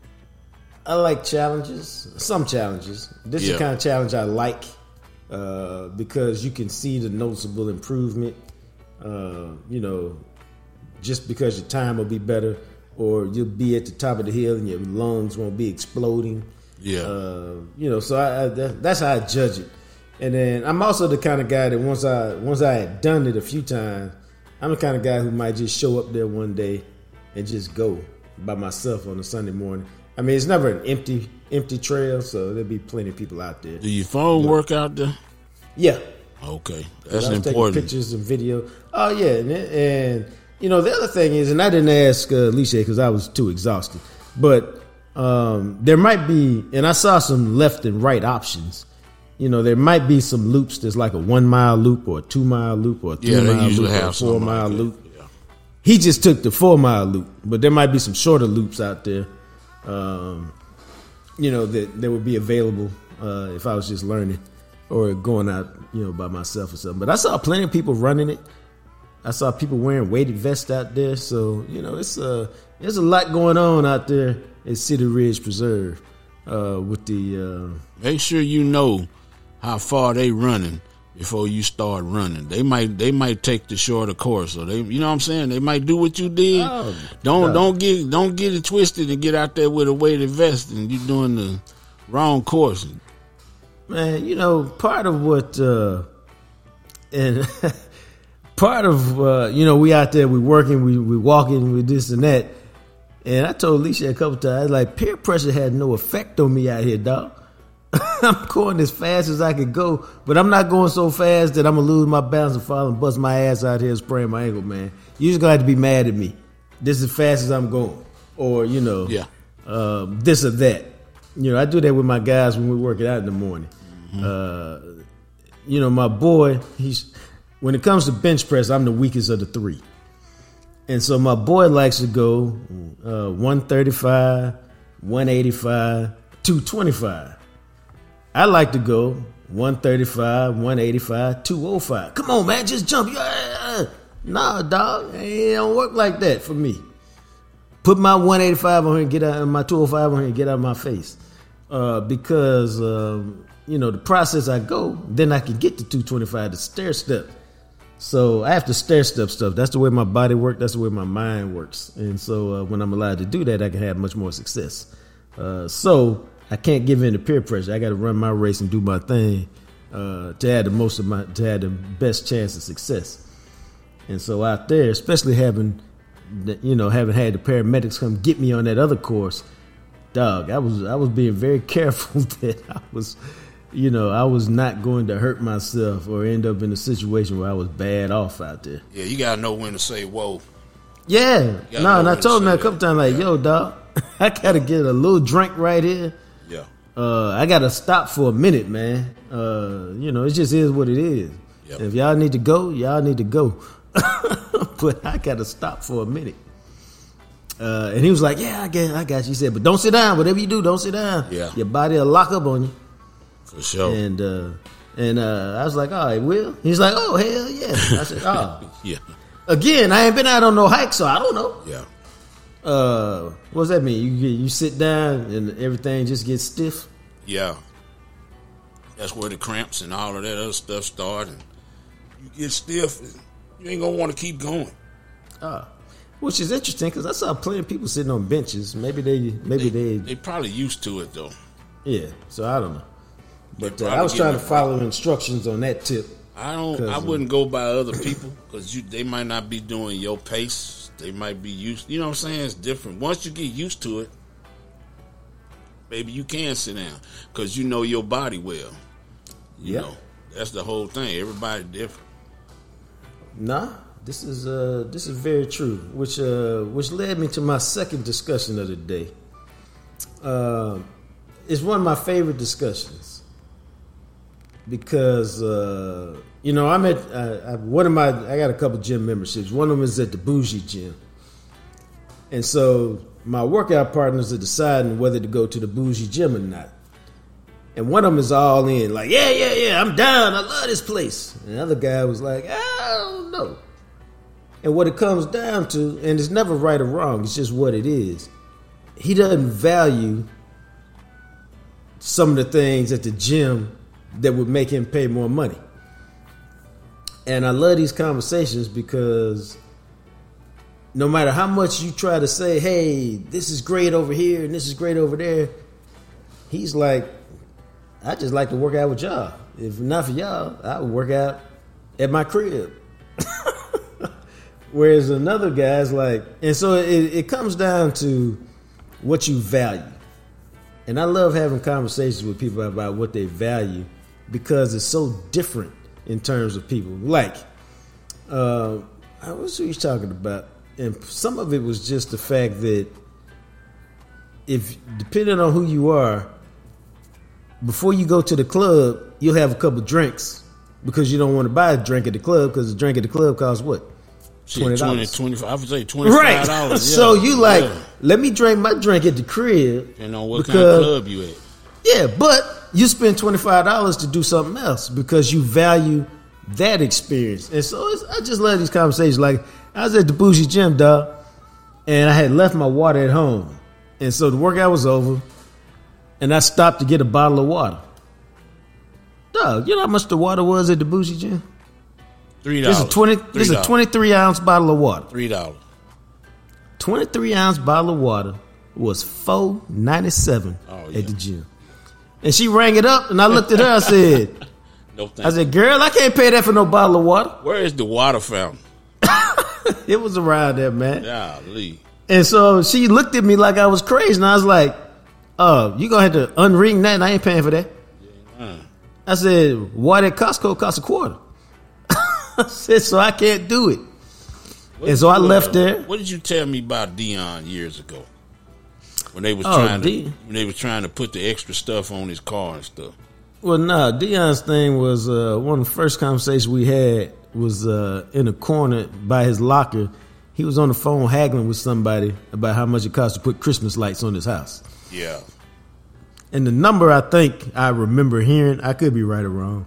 I like challenges. Some challenges. This is Yeah. the kind of challenge I like uh, because you can see the noticeable improvement. Uh, you know, just because your time will be better, or you'll be at the top of the hill and your lungs won't be exploding. Yeah. Uh, you know, so I, I that, that's how I judge it. And then I'm also the kind of guy that once I once I had done it a few times, I'm the kind of guy who might just show up there one day and just go by myself on a Sunday morning. I mean, it's never an empty empty trail, so there'll be plenty of people out there. Do your phone work out there? Yeah, Okay, that's I was important. taking pictures and video. Oh yeah, and, and you know the other thing is, and I didn't ask uh, Alicia because I was too exhausted, but um, there might be, and I saw some left and right options. You know, there might be some loops that's like a one mile loop or a two mile loop or a three Yeah, they mile usually loop or a have four something mile like that. loop. Yeah. He just took the four mile loop, but there might be some shorter loops out there. Um, you know that that would be available uh, if I was just learning or going out, you know, by myself or something. But I saw plenty of people running it. I saw people wearing weighted vests out there. So you know, it's uh, there's a lot going on out there at Cedar Ridge Preserve uh, with the. Uh, Make sure you know how far they running before you start running. They might they might take the shorter course, or they, you know what I'm saying. They might do what you did. Oh, don't no. don't get don't get it twisted and get out there with a weighted vest and you doing the wrong course. Man, you know, part of what, uh, and part of, uh, you know, we out there, we working, we we walking, we this and that. And I told Alicia a couple times, like, peer pressure had no effect on me out here, dog. I'm going as fast as I could go, but I'm not going so fast that I'm going to lose my balance and fall and bust my ass out here and sprain my ankle, man. You just going to have to be mad at me. This is as fast as I'm going. Or, you know, Yeah. uh, this or that. You know, I do that with my guys when we work it out in the morning. Uh, you know, my boy, he's when it comes to bench press, I'm the weakest of the three. And so my boy likes to go uh, one thirty-five, one eighty-five, two twenty-five. I like to go one thirty-five, one eighty-five, two oh five. Come on, man, just jump. Yeah. Nah, dog, it don't work like that for me. Put my one eighty-five on here and get out, my two oh five on here and get out of my face. Uh, because, um, you know, the process I go, then I can get to two twenty-five to stair step. So I have to stair step stuff. That's the way my body works. That's the way my mind works. And so uh, when I'm allowed to do that, I can have much more success. Uh, so I can't give in to peer pressure. I got to run my race and do my thing uh, to have the most of my, to have the best chance of success. And so out there, especially having you know, having had the paramedics come get me on that other course, dog, I was I was being very careful that I was, you know, I was not going to hurt myself or end up in a situation where I was bad off out there. Yeah, you gotta know when to say whoa. Yeah, no, and I told him that a couple times, like, yeah. yo, dog, I gotta get a little drink right here. Yeah. Uh, I gotta stop for a minute, man. Uh, you know, it just is what it is. Yep. If y'all need to go, y'all need to go. But I gotta stop for a minute. Uh, and he was like, yeah, I got, I got you. He said, but don't sit down. Whatever you do, don't sit down. Yeah. Your body will lock up on you. For sure. And uh, and uh, I was like, all right, Will. He's like, oh, hell yeah. I said, oh. Yeah. Again, I ain't been out on no hike, so I don't know. Yeah. Uh, what does that mean? You you sit down and everything just gets stiff? Yeah. That's where the cramps and all of that other stuff start, and you get stiff, and you ain't gonna want to keep going. Uh, which is interesting because I saw plenty of people sitting on benches. Maybe they, maybe they, they, they probably used to it though. Yeah. So I don't know. But uh, I was trying to follow problem. instructions on that tip. I don't. I wouldn't go by other people because you. They might not be doing your pace. They might be used. You know what I'm saying? It's different. Once you get used to it, maybe you can sit down because you know your body well. You yep. know, that's the whole thing. Everybody different. Nah, this is uh, this is very true. Which uh, which led me to my second discussion of the day. Uh, it's one of my favorite discussions because. Uh, You know, I'm at uh, I, one of my. I got a couple gym memberships. One of them is at the Bougie Gym, and so my workout partners are deciding whether to go to the Bougie Gym or not. And one of them is all in, like, yeah, yeah, yeah, I'm down. I love this place. And the other guy was like, I don't know. And what it comes down to, and it's never right or wrong. It's just what it is. He doesn't value some of the things at the gym that would make him pay more money. And I love these conversations because no matter how much you try to say, hey, this is great over here and this is great over there, he's like, I just like to work out with y'all. If not for y'all, I would work out at my crib. Whereas another guy's like, and so it, it comes down to what you value. And I love having conversations with people about what they value because it's so different in terms of people. Like, uh, what was he talking about? And some of it was just the fact that if, depending on who you are, before you go to the club, you'll have a couple drinks because you don't want to buy a drink at the club because the drink at the club costs what? twenty dollars. twenty, twenty, I would say twenty-five dollars. Right. Yeah. So you like, yeah. let me drink my drink at the crib. Depending on what because, kind of club you at. Yeah, but you spend twenty-five dollars to do something else because you value that experience. And so it's, I just love these conversations. Like, I was at the Bougie Gym, dog, and I had left my water at home. And so the workout was over, and I stopped to get a bottle of water. Dog, you know how much the water was at the Bougie Gym? Three dollars. This is twenty. This is a twenty-three ounce bottle of water. Three dollars. Twenty-three ounce bottle of water was four ninety-seven oh, yeah. at the gym, and she rang it up, and I looked at her. I said, "No thank I said, girl, I can't pay that for no bottle of water." Where is the water fountain? It was around there, man. Golly. And so she looked at me like I was crazy, and I was like, "Oh, you gonna have to unring that? And I ain't paying for that." Yeah, I said, "Water at Costco costs a quarter." I said, so I can't do it. What and so you, I left uh, there. What did you tell me about Dion years ago? When they was oh, trying to D- when they was trying to put the extra stuff on his car and stuff. Well, nah, Dion's thing was uh, one of the first conversations we had was uh, in a corner by his locker. He was on the phone haggling with somebody about how much it costs to put Christmas lights on his house. Yeah. And the number I think I remember hearing, I could be right or wrong,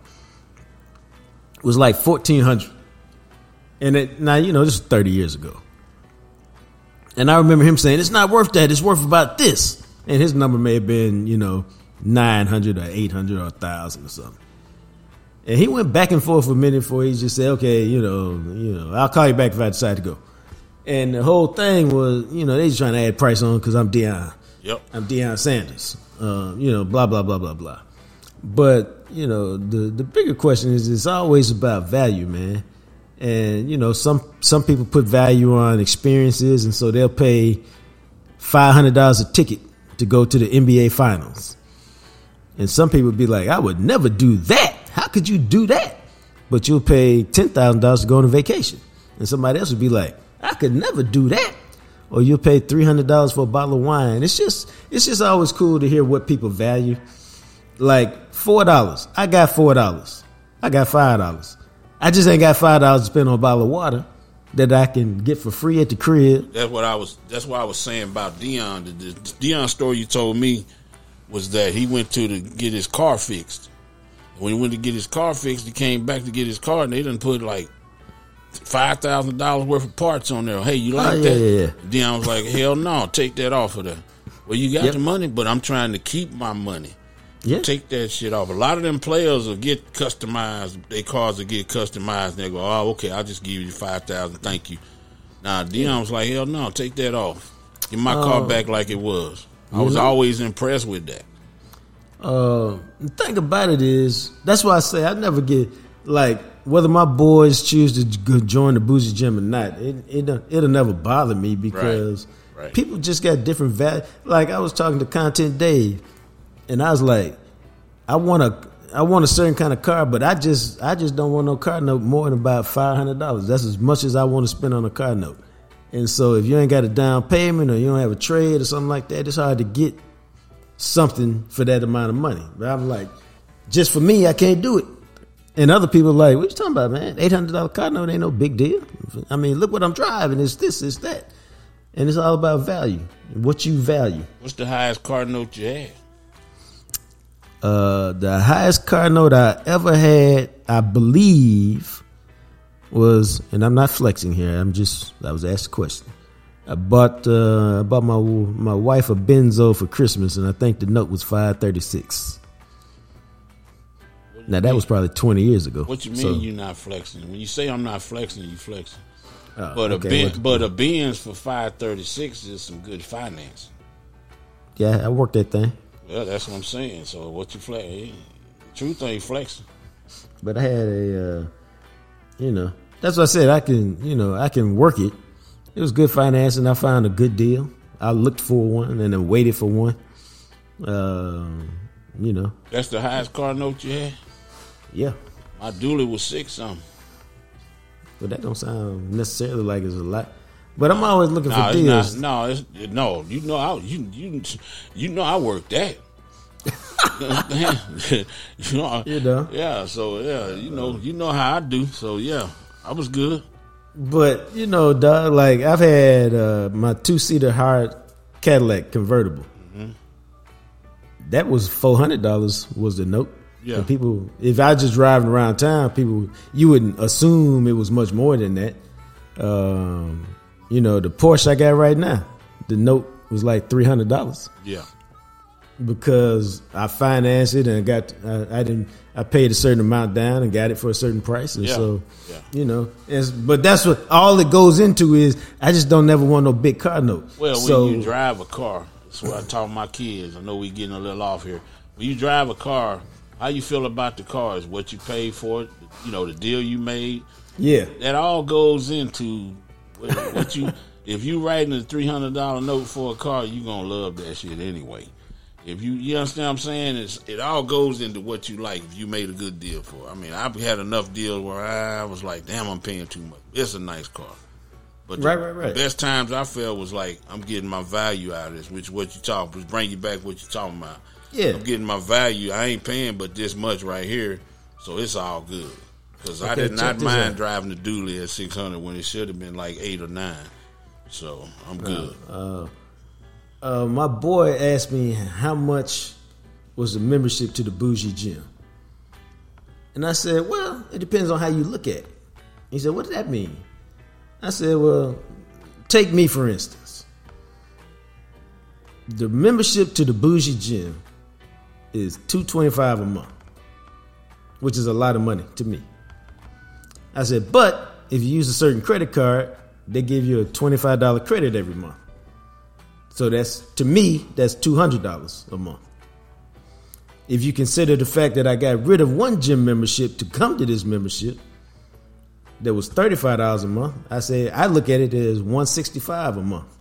was like fourteen hundred. And it, now, you know, this was thirty years ago. And I remember him saying, it's not worth that. It's worth about this. And his number may have been, you know, nine hundred or eight hundred or one thousand or something. And he went back and forth for a minute before he just said, okay, you know, you know, I'll call you back if I decide to go. And the whole thing was, you know, they just trying to add price on because I'm Dion. Yep. I'm Deion Sanders. Uh, you know, blah, blah, blah, blah, blah. But, you know, the, the bigger question is it's always about value, man. And, you know, some some people put value on experiences, and so they'll pay five hundred dollars a ticket to go to the N B A Finals. And some people be like, I would never do that. How could you do that? But you'll pay ten thousand dollars to go on a vacation. And somebody else would be like, I could never do that. Or you'll pay three hundred dollars for a bottle of wine. It's just it's just always cool to hear what people value. Like four dollars. I got four dollars. I got five dollars. I just ain't got five dollars to spend on a bottle of water that I can get for free at the crib. That's what I was. That's what I was saying about Dion. The, the Dion story you told me was that he went to to get his car fixed. When he went to get his car fixed, he came back to get his car, and they done put like five thousand dollars worth of parts on there. Hey, you like oh, yeah, that? Yeah, yeah. Dion was like, hell no, take that off of there. Well, you got yep. the money, but I'm trying to keep my money. Yeah. Take that shit off. A lot of them players will get customized. Their cars will get customized. And they go, oh, okay, I'll just give you five thousand. Thank you. Now, Dion was like, hell no, take that off. Get my uh, car back like it was. I was know? always impressed with that. Uh, the thing about it is, that's why I say I never get, like, whether my boys choose to go join the Bougie Gym or not, it, it, it'll never bother me because right. Right. people just got different value. Like, I was talking to Content Dave, and I was like, I want a, I want a certain kind of car, but I just, I just don't want no car note more than about five hundred dollars. That's as much as I want to spend on a car note. And so, if you ain't got a down payment or you don't have a trade or something like that, it's hard to get something for that amount of money. But I'm like, just for me, I can't do it. And other people are like, what you talking about, man? eight hundred dollars car note ain't no big deal. I mean, look what I'm driving. It's this, it's that. And it's all about value, what you value. What's the highest car note you had? Uh, the highest car note I ever had, I believe, was, and I'm not flexing here, I'm just, I was asked a question. I bought, uh, I bought my my wife a Benzo for Christmas, and I think the note was five thirty-six. Now, that mean? was probably twenty years ago. What you mean so, you're not flexing? When you say I'm not flexing, you flexing. Uh, but, okay, a ben, but a Benz for five thirty-six is some good finance. Yeah, I worked that thing. Well, that's what I'm saying. So what you flex? Truth ain't flexing. But I had a, uh, you know, that's what I said. I can, you know, I can work it. It was good financing. I found a good deal. I looked for one and then waited for one. Uh, you know. That's the highest car note you had? Yeah. My dually was six something. But that don't sound necessarily like it's a lot. But I'm always looking no, for deals. Not, no, it's, no, you know, I you you you know, I work that. you know, you know, yeah. So yeah, you know, you know how I do. So yeah, I was good. But you know, dog, like I've had uh, my two seater hard Cadillac convertible. Mm-hmm. That was four hundred dollars. Was the note? Yeah. And people, if I just driving around town, people, you wouldn't assume it was much more than that. Um, you know, the Porsche I got right now, the note was like three hundred dollars. Yeah. Because I financed it and got, I, I didn't, I paid a certain amount down and got it for a certain price. And yeah. so, yeah. you know, it's, but that's what all it goes into is I just don't never want no big car note. Well, so, when you drive a car, that's what I taught my kids. I know we getting a little off here. When you drive a car, how you feel about the car is what you paid for it, you know, the deal you made. Yeah. That all goes into what you, if you writing a three hundred dollars note for a car, you going to love that shit anyway. If you, you understand what I'm saying? It's, it all goes into what you like if you made a good deal for it. I mean, I've had enough deals where I was like, damn, I'm paying too much. It's a nice car. But the, right, right, right. the best times I felt was like, I'm getting my value out of this, which what you talk, which bring you back what you're talking about. Yeah. I'm getting my value. I ain't paying but this much right here, so it's all good. Because okay, I did not mind driving the dually at six hundred when it should have been like eight or nine. So I'm good. Uh, uh, uh, my boy asked me how much was the membership to the Bougie Gym. And I said, well, it depends on how you look at it. He said, what does that mean? I said, well, take me for instance. The membership to the Bougie Gym is two hundred twenty-five dollars a month, which is a lot of money to me. I said, but if you use a certain credit card, they give you a twenty-five dollars credit every month. So that's, to me, that's two hundred dollars a month. If you consider the fact that I got rid of one gym membership to come to this membership, that was thirty-five dollars a month. I said, I look at it as one hundred sixty-five dollars a month.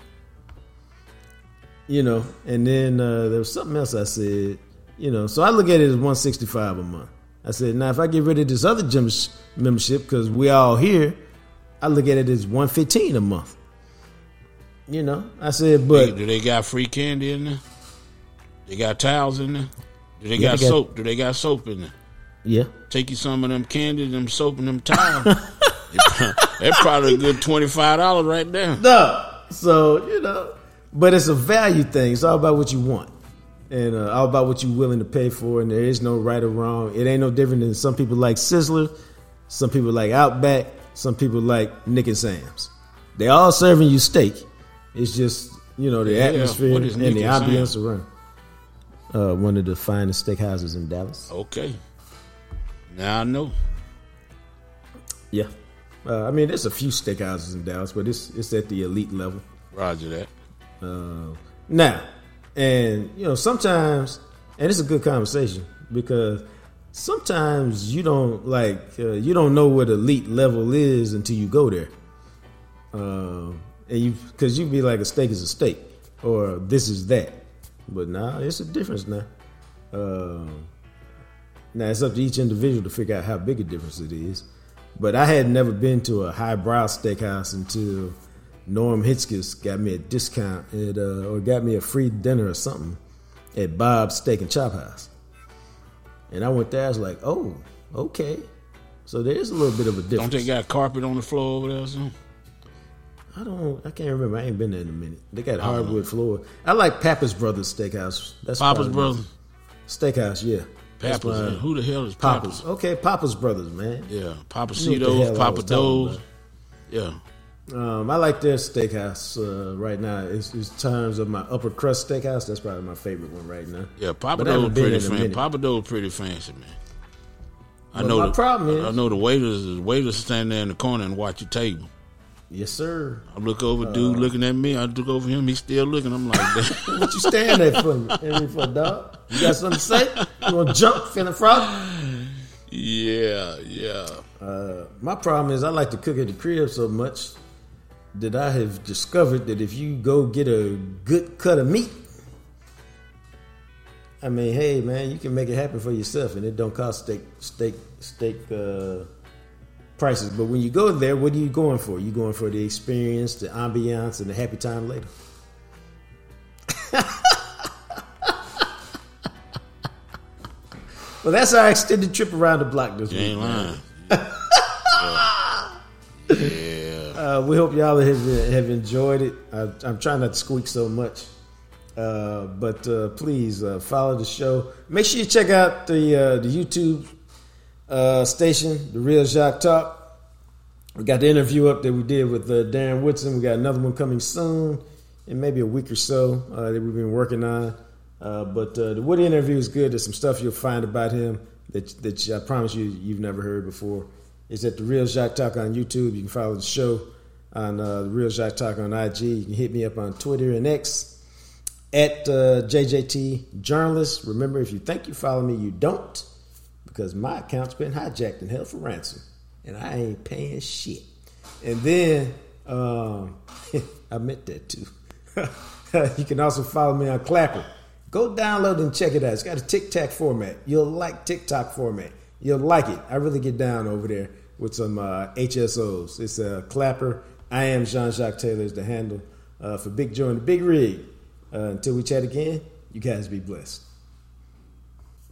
You know, and then uh, there was something else I said, you know, so I look at it as one hundred sixty-five dollars a month. I said, now if I get rid of this other gym membership, because we all here, I look at it as one hundred fifteen dollars a month. You know, I said, but. Do they got free candy in there? They got towels in there? Do they Yeah, got they got- soap? Do they got soap in there? Yeah. Take you some of them candy, them soap, and them towels. That's probably a good twenty-five dollars right there. No. So, you know, but it's a value thing. It's all about what you want. And uh, all about what you're willing to pay for. And there is no right or wrong. It ain't no different than some people like Sizzler. Some people like Outback. Some people like Nick and Sam's. They all serving you steak. It's just, you know, the Yeah, atmosphere what and is the Nick and ambience Sam's? around. Uh, one of the finest steakhouses in Dallas. Okay. Now I know. Yeah. Uh, I mean, there's a few steakhouses in Dallas, but it's it's at the elite level. Roger that. Uh, now, and you know, sometimes, and it's a good conversation because sometimes you don't like uh, you don't know what elite level is until you go there, uh, and you because you be like a steak is a steak or this is that, but now it's a difference now. Uh, now it's up to each individual to figure out how big a difference it is. But I had never been to a highbrow steakhouse until Norm Hitzkes got me a discount at, uh, or got me a free dinner or something at Bob's Steak and Chop House. And I went there, I was like, oh, okay. So there is a little bit of a difference. Don't they got carpet on the floor over there or something? I don't, I can't remember. I ain't been there in a minute. They got hardwood floor. I like Pappas Brothers Steakhouse. That's Papa's probably- Brothers? Steakhouse, yeah. That's Papa's. my- man. Who the hell is Papa's. Papa's? Okay, Papa's Brothers, man. Yeah. Papa You know what the hell Cedos, I Papa was talking Do's. about. Yeah. Um, I like their steakhouse uh, right now. It's, it's terms of my upper crust steakhouse. That's probably my favorite one right now. Yeah, Papa But I haven't Do's been pretty in a fancy. minute. Papa Do's pretty fancy, man. I But know my the problem is- I know the waiters. The waiters stand there in the corner and watch your table. Yes, sir. I look over, dude Uh, looking at me. I look over him. He's still looking. I'm like, that. What you stand there for? Henry, for dog? You got something to say? You want to jump, feeling frog? yeah, yeah. Uh, my problem is I like to cook at the crib so much that I have discovered that if you go get a good cut of meat, I mean, hey man, you can make it happen for yourself, and it don't cost steak steak steak uh, prices. But when you go there, what are you going for? You going for the experience, the ambiance, and the happy time later. Well, that's our extended trip around the block this You week. ain't man. lying. yeah. Uh, we hope y'all have, have enjoyed it. I, I'm trying not to squeak so much. Uh, but uh, please uh, follow the show. Make sure you check out the uh, the YouTube uh, station, The Real Jacques Talk. We got the interview up that we did with uh, Darren Woodson. We got another one coming soon in maybe a week or so uh, that we've been working on. Uh, but uh, the Woody interview is good. There's some stuff you'll find about him that, that I promise you you've never heard before. It's at The Real Jacques Talk on YouTube. You can follow the show on uh, The Real Jacques Talk on I G. You can hit me up on Twitter and X at uh, J J T Journalist. Remember, if you think you follow me, you don't, because my account's been hijacked and held for ransom, and I ain't paying shit. And then, um, I meant that too. You can also follow me on Clapper. Go download and check it out. It's got a TikTok format. You'll like TikTok format. You'll like it. I really get down over there with some uh, H S Os. It's a uh, Clapper. I am Jean-Jacques Taylor is the handle uh, for Big Joe and the Big Rig. Uh, until we chat again, you guys be blessed.